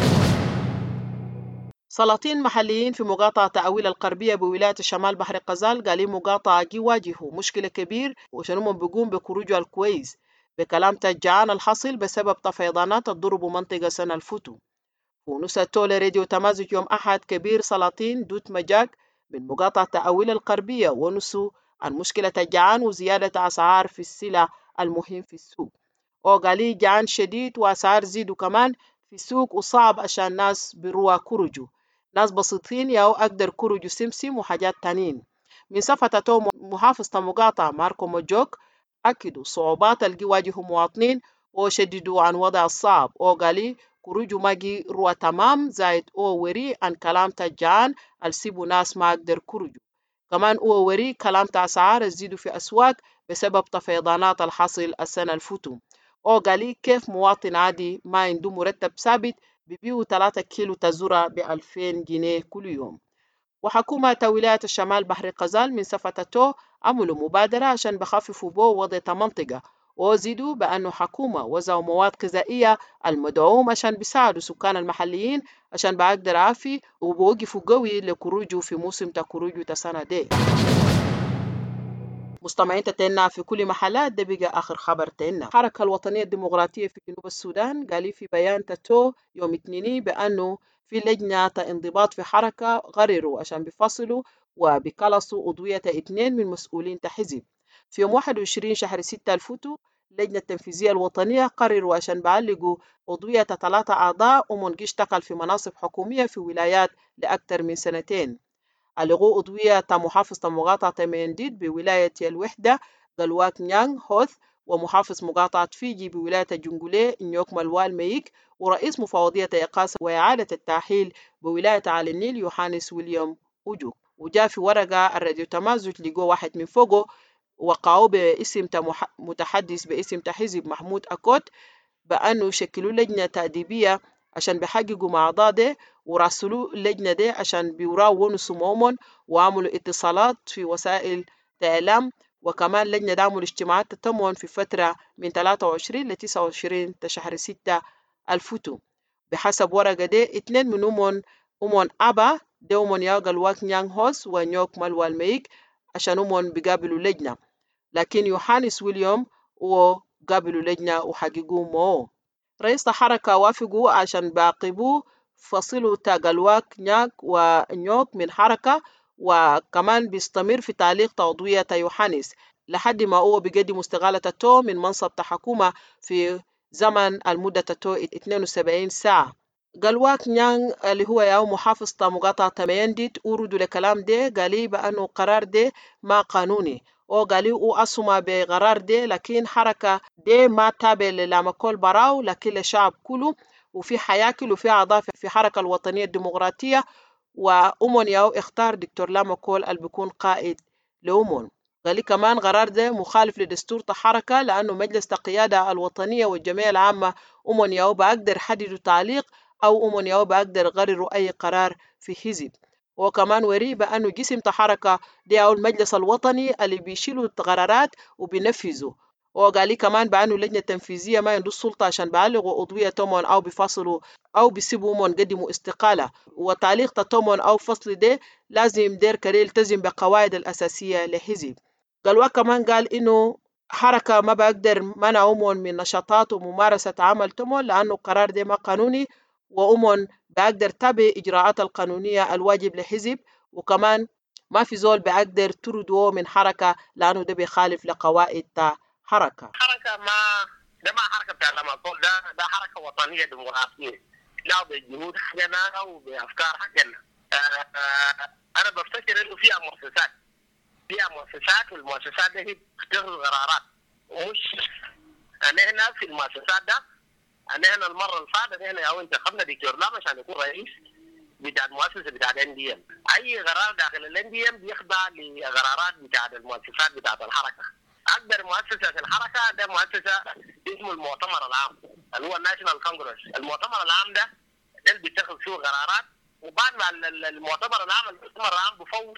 Speaker 3: سلاطين محليين في مقاطعة تأويل القربية بولاية الشمال بحر قزال قالين مقاطعة يواجهوا مشكلة كبير وعشان هم بيقوم بخروجها الكويس بكلام تجعان الحصل بسبب تفيضانات الضرب منطقة سنة الفتو. ونسى تولي راديو تمازج يوم أحد كبير سلاطين دوت مجاك من مقاطعة تأويل القربية ونسوا عن مشكلة الجعان وزيادة أسعار في السلع المهم في السوق. وقالي جعان شديد وأسعار زيدوا كمان في السوق وصعب عشان الناس بروا كرجوا، ناس بسيطين ياو أقدر كرجوا سمسم وحاجات تانين. من صفة محافظة مقاطعة ماركو موجوك أكدوا صعوبات اللي يواجهوا مواطنين وشددوا عن وضع الصعب، وقالي كروجو ماجي روا تمام زايد او وري عن كلام تجان السيبو ناس ما اقدر كروجو. كمان او وري كلام تاسعار الزيدو في اسواق بسبب تفيضانات الحصل السنة الفتو. او قالي كيف مواطن عادي ما عنده مرتب ثابت بيبيعوا ثلاثة كيلو تزورة بألفين جنيه كل يوم. وحكومة ولاية الشمال بحر قزال من صفتته عملوا مبادرة عشان بخففوا بو وضع منطقة، وزيدوا بأنه حكومة وزعوا مواد غذائية المدعوم عشان بيساعدوا سكان المحليين عشان بقدر عافي وبوقفوا قوي لكروجوا في موسم تكروجوا تسنة دي. مستمعين تتنا في كل محلات ده بقى آخر خبر تنا. الحركة الوطنية الديمقراطية في جنوب السودان قال في بيان تاتو يوم اثنين بأنه في لجنة انضباط في حركة غرروا عشان بيفصلوا وبيكلصوا عضوية اثنين من مسؤولين تحزب. في يوم واحد وعشرين شهر ستة الفتو اللجنة التنفيذية الوطنية قرروا عشان بعلقوا عضوية ثلاثة أعضاء ومن اشتغل في مناصب حكومية في ولايات لأكثر من سنتين. ألغوا عضوية محافظة مقاطعة مينديد بولاية الوحدة قلواك نيانغ هوث ومحافظ مقاطعة فيجي بولاية الجنجولي نيوك ملوال ميك، ورئيس مفوضية إقاصة وإعادة التأهيل بولاية على النيل يوحانس ويليام أوجوك. وجاء في ورقة الراديو تمازج لقوا واحد من فوقه وقعوا باسم متحدث باسم حزب محمود أكوت بأنه شكلوا لجنة تأديبية عشان بيحققوا مع أعضاء وراسلوا اللجنة دي عشان بيراوا ونسوا مومن وعملوا اتصالات في وسائل الإعلام، وكمان لجنة دعموا الاجتماعات تتمون في فترة من ثلاثة وعشرين ل تسعة وعشرين شهر ستة الفوتو. بحسب ورقة دي اتنين من أمون أمون أبا دي أمون يوغا الواك نيان هوس ونيوك مالوال ميك عشان أمون بيقابلوا لجنة، لكن يوحانس ويليام وقابلوا لجنة وحققوا مو. رئيس الحركة وافقوا عشان باقبوا فصلوا تاقلواك نياك ونيوك من حركة، وكمان بيستمر في تعليق تعضوية يوحانس لحد ما هو بيقدم استقالة تو من منصب تحكومة في زمن المدة تو اثنين وسبعين ساعة. قالواك نيان اللي هو ياو محافظ مقاطعة ميانديت وردوا لكلام ده قالي بأنه قرار ده ما قانوني، او قالي او أسما بقرار ده لكن حركة ده ما تابع للامكول براو لكن الشعب كله، وفي حياكل وفي أعضاء في حركة الوطنية الديمقراطية، وأمون ياو اختار دكتور لامكول اللي بيكون قائد لأمون. قالي كمان قرار ده مخالف لدستور الحركة لأنه مجلس القيادة الوطنية والجمعية العامة أمون ياو بقدر حددوا تعليق أو أمون ياو بقدر غرروا أي قرار في حزب. وكمان وري بأنه جسم الحركة دي أو المجلس الوطني اللي بيشيلوا القرارات وبينفذوا. وقالي كمان بأنه اللجنة التنفيذية ما عندوش سلطة عشان بيعلقوا عضوية تومون أو بيفصلوا أو بيسيبوا أمون قدموا استقالة، وتعليق تومون أو فصل ده لازم دير كده يلتزم بقواعد الأساسية لحزب. قالوا كمان قال إنه حركة ما بقدر منع أمون من نشاطات وممارسة عمل تومون لأنه قرار ده ما قانوني، وأمون بقدر تابع إجراءات القانونية الواجب لحزب، وكمان ما في زول بقدر تردوه من حركة لأنه ده بيخالف لقواعد حركة.
Speaker 8: حركة ما ده ما حركة بتاع لامكول، ده ده حركة وطنية ديمقراطية لا بجهود حقنا وبأفكار حقنا. أنا بفتكر إنه فيها مؤسسات فيها مؤسسات والمؤسسات دي هي بتاخذ قرارات، ومش أنا هنا في المؤسسات ده. أنا هنا المرة اللي فاتت هنا أو انتخبنا دكتور لام عشان يكون رئيس بتاع المؤسسة بتاع الإن دي إم. أي قرار داخل الإن دي إم بيخضع لقرارات بتاع المؤسسات بتاع الحركة. أكبر مؤسسة في الحركة ده مؤسسة اسمه المؤتمر العام اللي هو الناشونال كونغرس. المؤتمر العام ده ده اللي بيتخذ فيه قرارات، وبعد ما المؤتمر العام المؤتمر العام بفوض.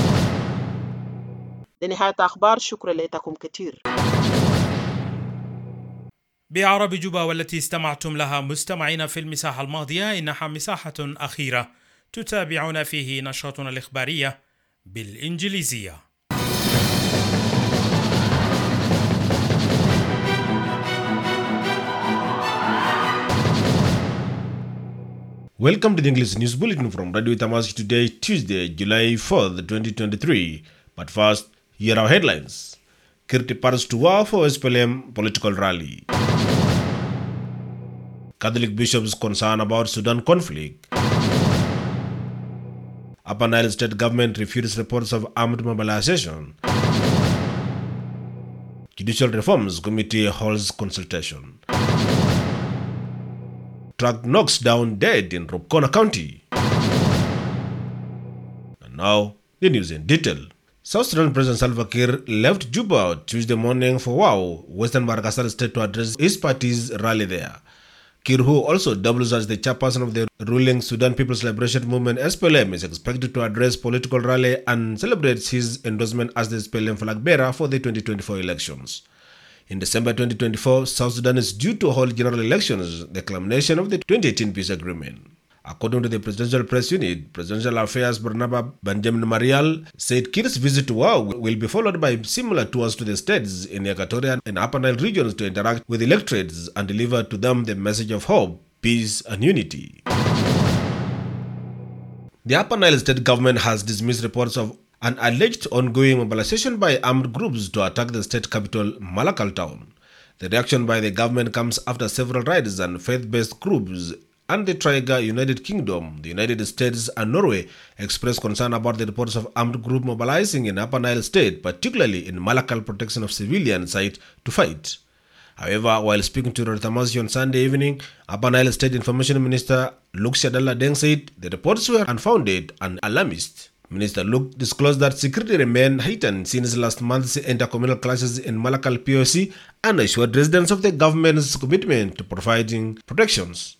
Speaker 3: لنهاية أخبار، شكرا لكم كثير.
Speaker 1: بعرب جوبا والتي استمعتم لها مستمعين في المساحة الماضية، إنها مساحة أخيرة تتابعون فيه نشرتنا الإخبارية بالإنجليزية.
Speaker 7: Welcome to the English News Bulletin from Radio Tamazight today, Tuesday, July fourth, twenty twenty-three. But first, here are headlines. Kirti Pars to war for S P L M political rally. Catholic bishops concerned about Sudan conflict. Upper Nile state government refutes reports of armed mobilization. Judicial Reforms Committee holds consultation. Truck knocks down dead in Rukona County. And now, the news in detail. South Sudan President Salva Kiir left Juba Tuesday morning for Wau, Western Madagascar state, to address his party's rally there. Kiir, who also doubles as the chairperson of the ruling Sudan People's Liberation Movement S P L M, is expected to address political rally and celebrates his endorsement as the S P L M flag bearer for the twenty twenty-four elections. In December twenty twenty-four, South Sudan is due to hold general elections, the culmination of the twenty eighteen peace agreement. According to the Presidential Press Unit, Presidential Affairs Barnaba Benjamin Marial said Kiir's visit to Wau will be followed by similar tours to the states in the Equatorial and Upper Nile regions to interact with electorates and deliver to them the message of hope, peace and unity. The Upper Nile state government has dismissed reports of an alleged ongoing mobilization by armed groups to attack the state capital, Malakal town. The reaction by the government comes after several raids and faith-based groups and the Trigger United Kingdom, the United States and Norway expressed concern about the reports of armed groups mobilizing in Upper Nile State, particularly in Malakal protection of civilian site to fight. However, while speaking to Reuters on Sunday evening, Upper Nile State Information Minister Luke Shadala Deng said the reports were unfounded and alarmist. Minister Luke disclosed that security remained heightened since last month's intercommunal clashes in Malakal P O C and assured residents of the government's commitment to providing protections.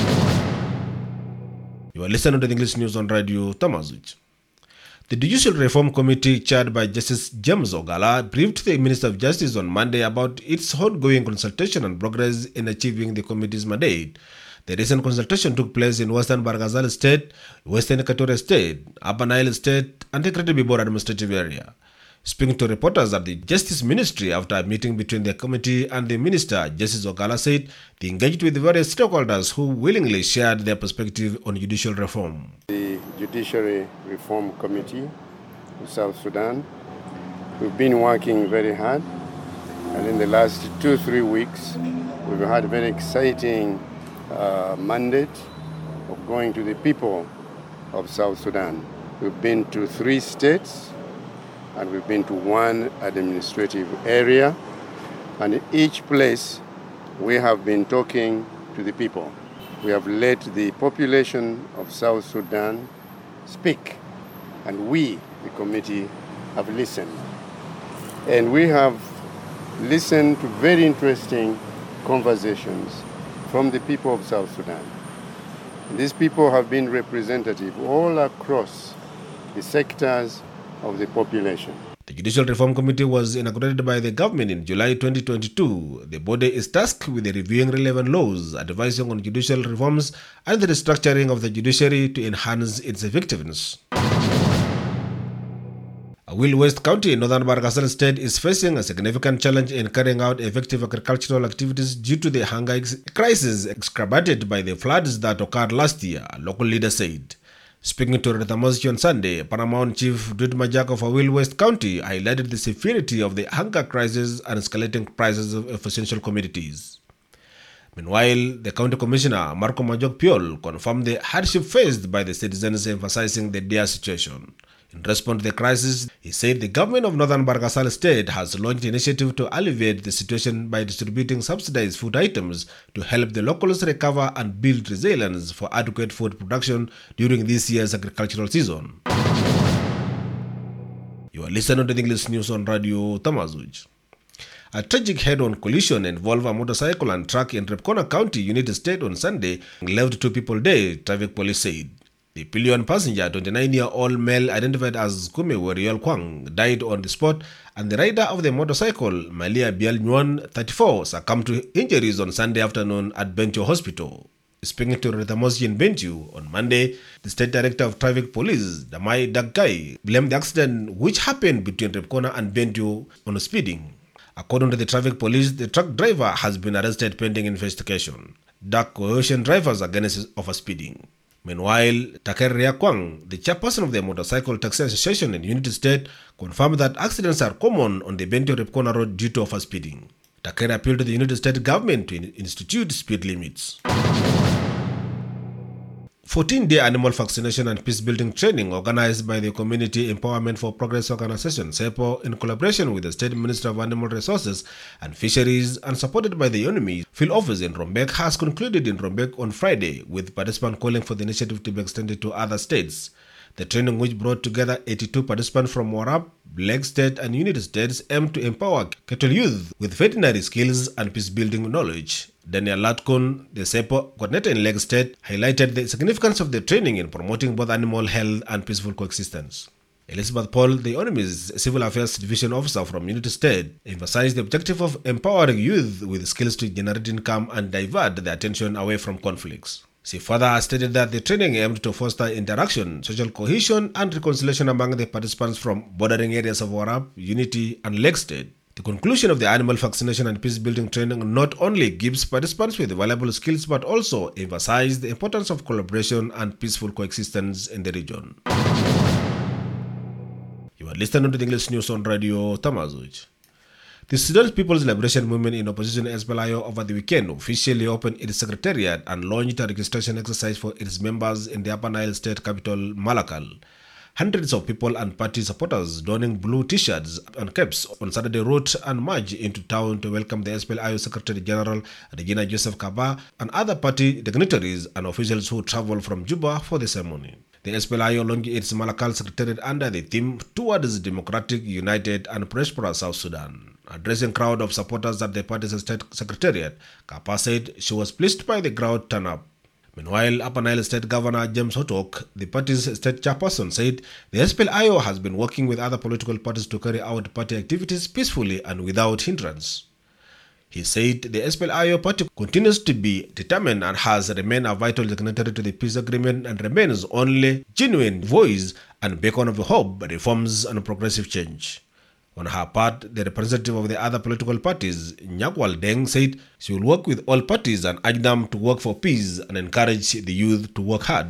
Speaker 7: You are listening to the English News on Radio Tamazuch. The Judicial Reform Committee, chaired by Justice James Ogala, briefed the Minister of Justice on Monday about its ongoing consultation and progress in achieving the committee's mandate. The recent consultation took place in Western Barghazal State, Western Equatoria State, Upper Nile State, and the Greater Bibor Administrative Area. Speaking to reporters at the Justice Ministry after a meeting between the committee and the minister, Justice Ogala said they engaged with various stakeholders who willingly shared their perspective on judicial reform.
Speaker 10: The Judiciary Reform Committee of South Sudan, we've been working very hard, and in the last two, three weeks, we've had a very exciting uh, mandate of going to the people of South Sudan. We've been to three states, and we've been to one administrative area, and in each place we have been talking to the people. We have let the population of South Sudan speak, and we, the committee, have listened. And we have listened to very interesting conversations from the people of South Sudan. And these people have been representative all across the sectors of the population.
Speaker 7: The Judicial Reform Committee was inaugurated by the government in July twenty twenty-two. The body is tasked with reviewing relevant laws, advising on judicial reforms, and the restructuring of the judiciary to enhance its effectiveness. Awil West County in northern Barghazal State is facing a significant challenge in carrying out effective agricultural activities due to the hunger crisis exacerbated by the floods that occurred last year, local leaders said. Speaking to Reuters on Sunday, Paramount Chief Dude Majak of Awil West County highlighted the severity of the hunger crisis and escalating prices of essential commodities. Meanwhile, the County Commissioner, Marco Majok Piol, confirmed the hardship faced by the citizens, emphasizing the dire situation. In response to the crisis, he said the government of Northern Barghazal State has launched an initiative to alleviate the situation by distributing subsidized food items to help the locals recover and build resilience for adequate food production during this year's agricultural season. You are listening to the English News on Radio Tamazuch. A tragic head-on collision involved a motorcycle and truck in Repkona County, United States on Sunday, left two people dead, traffic police said. The pillion passenger, twenty-nine-year-old male identified as Kume Weriol Kwang, died on the spot, and the rider of the motorcycle, Malia Bial Nguyen, thirty-four, succumbed to injuries on Sunday afternoon at Bentiu Hospital. Speaking to Reuters in Bentiu on Monday, the State Director of Traffic Police, Damai Dagkai, blamed the accident which happened between Repkona and Bentiu on speeding. According to the Traffic Police, the truck driver has been arrested pending investigation. Dak coercion drivers against overspeeding. Meanwhile, Takeria Kwang, the chairperson of the Motorcycle Taxi Association in United States, confirmed that accidents are common on the Bentiu-Repkona road due to overspeeding. Takeria appealed to the United States government to institute speed limits. fourteen-day animal vaccination and peace-building training organized by the Community Empowerment for Progress Organization, SEPO, in collaboration with the State Minister of Animal Resources and Fisheries and supported by the U N M I field office in Rumbek, has concluded in Rumbek on Friday, with participants calling for the initiative to be extended to other states. The training, which brought together eighty-two participants from Warab, Lake State and United States, aimed to empower cattle youth with veterinary skills and peace-building knowledge. Daniel Latkon, the SEPO coordinator in Lake State, highlighted the significance of the training in promoting both animal health and peaceful coexistence. Elizabeth Paul, the U N M I's Civil Affairs Division Officer from United States, emphasized the objective of empowering youth with skills to generate income and divert their attention away from conflicts. She further stated that the training aimed to foster interaction, social cohesion, and reconciliation among the participants from bordering areas of Warab, Unity, and Lake State. The conclusion of the animal vaccination and peace-building training not only gives participants with valuable skills but also emphasizes the importance of collaboration and peaceful coexistence in the region. You are listening to the English News on Radio Tamazuch. The Sudan People's Liberation Movement in opposition S P L I O over the weekend officially opened its secretariat and launched a registration exercise for its members in the Upper Nile state capital, Malakal. Hundreds of people and party supporters donning blue t-shirts and caps on Saturday rode and marched into town to welcome the S P L I O Secretary General Regina Joseph Kaba and other party dignitaries and officials who traveled from Juba for the ceremony. The S P L I O launched its Malakal Secretariat under the theme Towards Democratic, United and Prosperous South Sudan. Addressing a crowd of supporters at the party's state secretariat, Kapa said she was pleased by the crowd turn-up. Meanwhile, Upper Nile State Governor James Hotok, the party's state chairperson, said the S P L I O has been working with other political parties to carry out party activities peacefully and without hindrance. He said the S P L I O party continues to be determined and has remained a vital signatory to the peace agreement and remains only genuine voice and beacon of hope, reforms and progressive change. On her part, the representative of the other political parties, Nyakwal Deng, said she will work with all parties and urge them to work for peace and encourage the youth to work hard.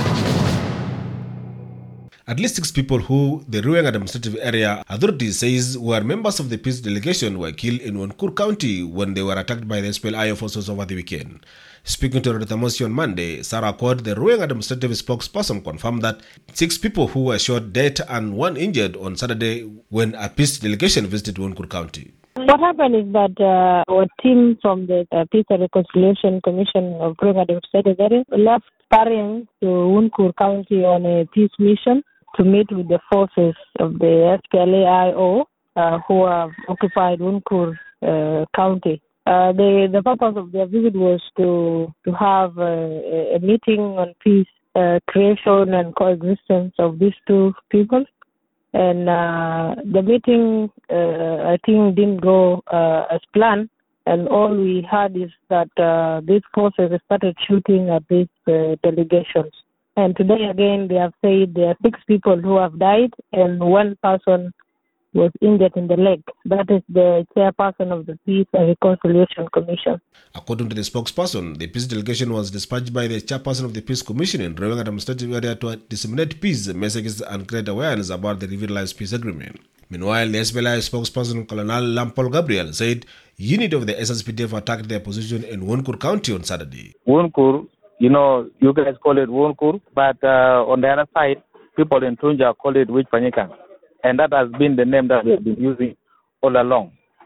Speaker 7: At least six people who the Ruang Administrative Area Authority says were members of the peace delegation were killed in Wonkur County when they were attacked by the S P L I O forces over the weekend. Speaking to Retamosi on Monday, Sarah Cord, the Ruang Administrative spokesperson, confirmed that six people who were shot dead and one injured on Saturday when a peace delegation visited Wonkur County.
Speaker 9: What happened is that uh, our team from the uh, Peace and Reconciliation Commission of Ruang Administrative Area left Pariang to Wonkur County on a peace mission to meet with the forces of the S P L I O uh, who have occupied Wonkur uh, County. Uh, the, the purpose of their visit was to to have a, a meeting on peace uh, creation and coexistence of these two people. And uh, the meeting, uh, I think, didn't go uh, as planned. And all we heard is that uh, these forces started shooting at these uh, delegations. And today again, they have said there are six people who have died and one person was injured in the leg. That is the chairperson of the Peace and Reconciliation Commission.
Speaker 7: According to the spokesperson, the peace delegation was dispatched by the chairperson of the Peace Commission in Ruang Administrative Area to disseminate peace messages and create awareness about the revitalized peace agreement. Meanwhile, the S P L I spokesperson Colonel Lampol Gabriel said unit of the S S P D F attacked their position in Wonkur County on Saturday.
Speaker 11: Wonkur, you know, you guys call it Wonkur, but uh, on the other side, people in Tunja call it Wichpanyikang. And that has been the name that we have been using all along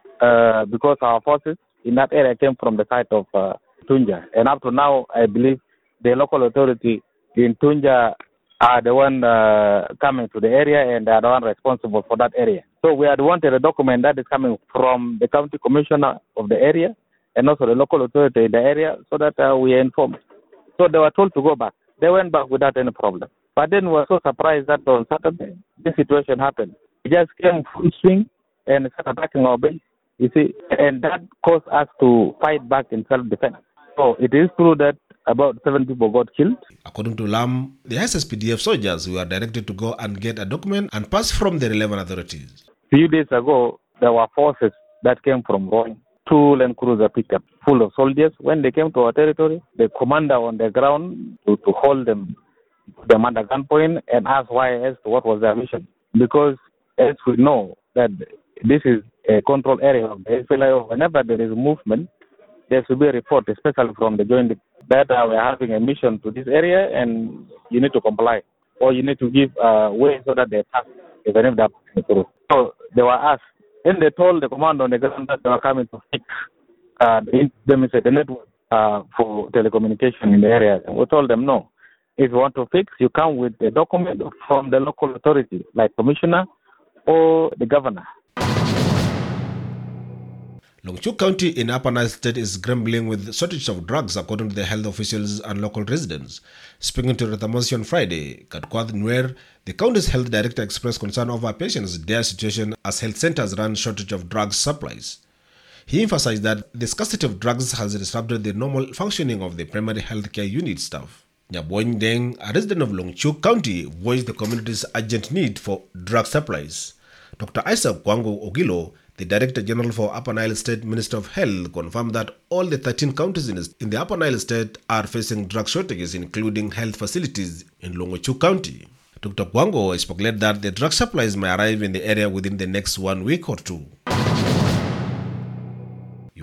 Speaker 11: uh, because our forces in that area came from the side of uh, Tunja. And up to now, I believe the local authority in Tunja are the one uh, coming to the area and they are the one responsible for that area. So we had wanted a document that is coming from the county commissioner of the area and also the local authority in the area so that uh, we are informed. So they were told to go back. They went back without any problem. But then we were so surprised that on Saturday, this situation happened. It just came full swing and started attacking our base, you see, and that caused us to fight back in self-defense. So it is true that about seven people got killed.
Speaker 7: According to Lam, the S S P D F soldiers were directed to go and get a document and pass from the relevant authorities.
Speaker 11: A few days ago, there were forces that came from Roy, two land cruiser pickup full of soldiers. When they came to our territory, the commander on the ground to, to hold them them under gunpoint and asked why as to what was their mission. Because as we know that this is a control area of the S P L I O, whenever there is movement, there should be a report, especially from the joint that uh, we're having a mission to this area and you need to comply or you need to give uh, way so that they pass even if they're passing through. So they were asked. Then they told the commander on the ground that they were coming to fix uh, the, the network uh, for telecommunication in the area. And we told them no. If you want to fix, you come with a document from the local authority, like commissioner or the governor.
Speaker 7: Longchu County in Upper Nile State is grumbling with shortage of drugs, according to the health officials and local residents. Speaking to Retamosi on Friday, Katkwad Nwer, the county's health director, expressed concern over patients' their situation as health centers run shortage of drug supplies. He emphasized that the scarcity of drugs has disrupted the normal functioning of the primary health care unit staff. Nyaboin Deng, a resident of Longchu County, voiced the community's urgent need for drug supplies. Doctor Isaac Kwango Ogilo, the Director General for Upper Nile State Minister of Health, confirmed that all the thirteen counties in the Upper Nile State are facing drug shortages, including health facilities in Longchu County. Doctor Kwango speculated that the drug supplies may arrive in the area within the next one week or two.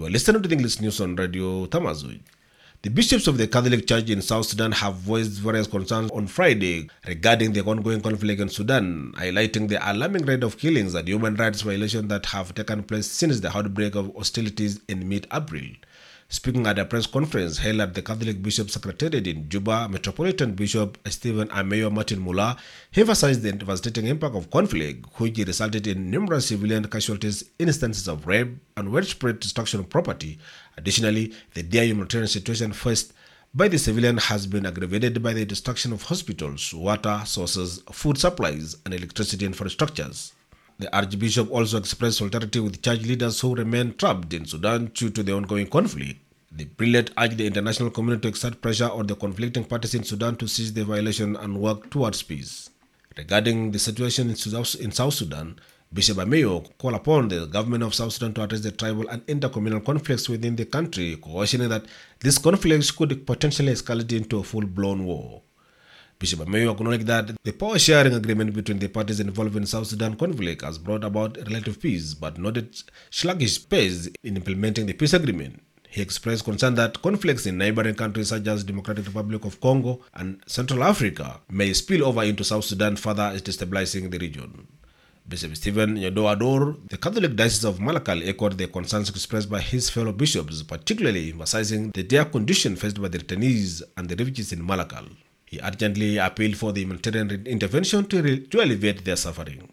Speaker 7: You are listening to the English news on Radio Tamazuj. The bishops of the Catholic Church in South Sudan have voiced various concerns on Friday regarding the ongoing conflict in Sudan, highlighting the alarming rate of killings and human rights violations that have taken place since the outbreak of hostilities in mid-April. Speaking at a press conference held at the Catholic Bishop Secretariat in Juba, Metropolitan Bishop Stephen Ameyo Martin Mula emphasized the devastating impact of conflict, which resulted in numerous civilian casualties, instances of rape, and widespread destruction of property. Additionally, the dire humanitarian situation faced by the civilian has been aggravated by the destruction of hospitals, water sources, food supplies, and electricity infrastructures. The Archbishop also expressed solidarity with church leaders who remain trapped in Sudan due to the ongoing conflict. The prelate urged the international community to exert pressure on the conflicting parties in Sudan to cease the violation and work towards peace. Regarding the situation in South Sudan, Bishop Ameyo called upon the government of South Sudan to address the tribal and intercommunal conflicts within the country, cautioning that these conflicts could potentially escalate into a full-blown war. Bishop Ameyo acknowledged that the power-sharing agreement between the parties involved in South Sudan conflict has brought about relative peace, but noted sluggish pace in implementing the peace agreement. He expressed concern that conflicts in neighboring countries such as Democratic Republic of Congo and Central Africa may spill over into South Sudan, further destabilizing the region. Bishop Stephen Nyodo Ador, the Catholic Diocese of Malakal, echoed the concerns expressed by his fellow bishops, particularly emphasizing the dire condition faced by the detainees and the refugees in Malakal. He urgently appealed for the humanitarian intervention to, re- to alleviate their suffering.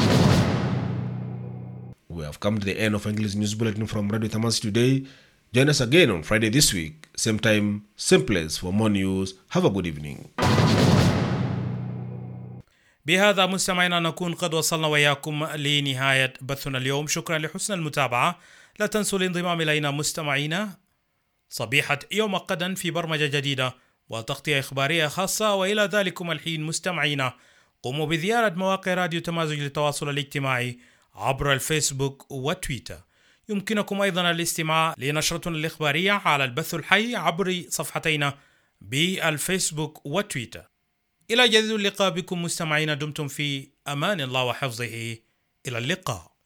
Speaker 7: We have come to the end of English News Bulletin from Radio Tamazuj today. Join us again on Friday this week, same time, same place for more news. Have a good evening.
Speaker 1: بهذا مستمعينا نكون قد وصلنا وإياكم لنهاية بثنا اليوم. شكرا لحسن المتابعة. لا تنسوا الانضمام إلينا مستمعينا صبيحة يوم غدا في برمجة جديدة وتغطية إخبارية خاصة. وإلى ذلكم الحين مستمعينا قوموا بزيارة مواقع راديو تمازج للتواصل الاجتماعي عبر الفيسبوك وتويتر. يمكنكم أيضا الاستماع لنشرتنا الإخبارية على البث الحي عبر صفحتينا بالفيسبوك وتويتر. إلى جديد اللقاء بكم مستمعين، دمتم في أمان الله وحفظه. إلى اللقاء.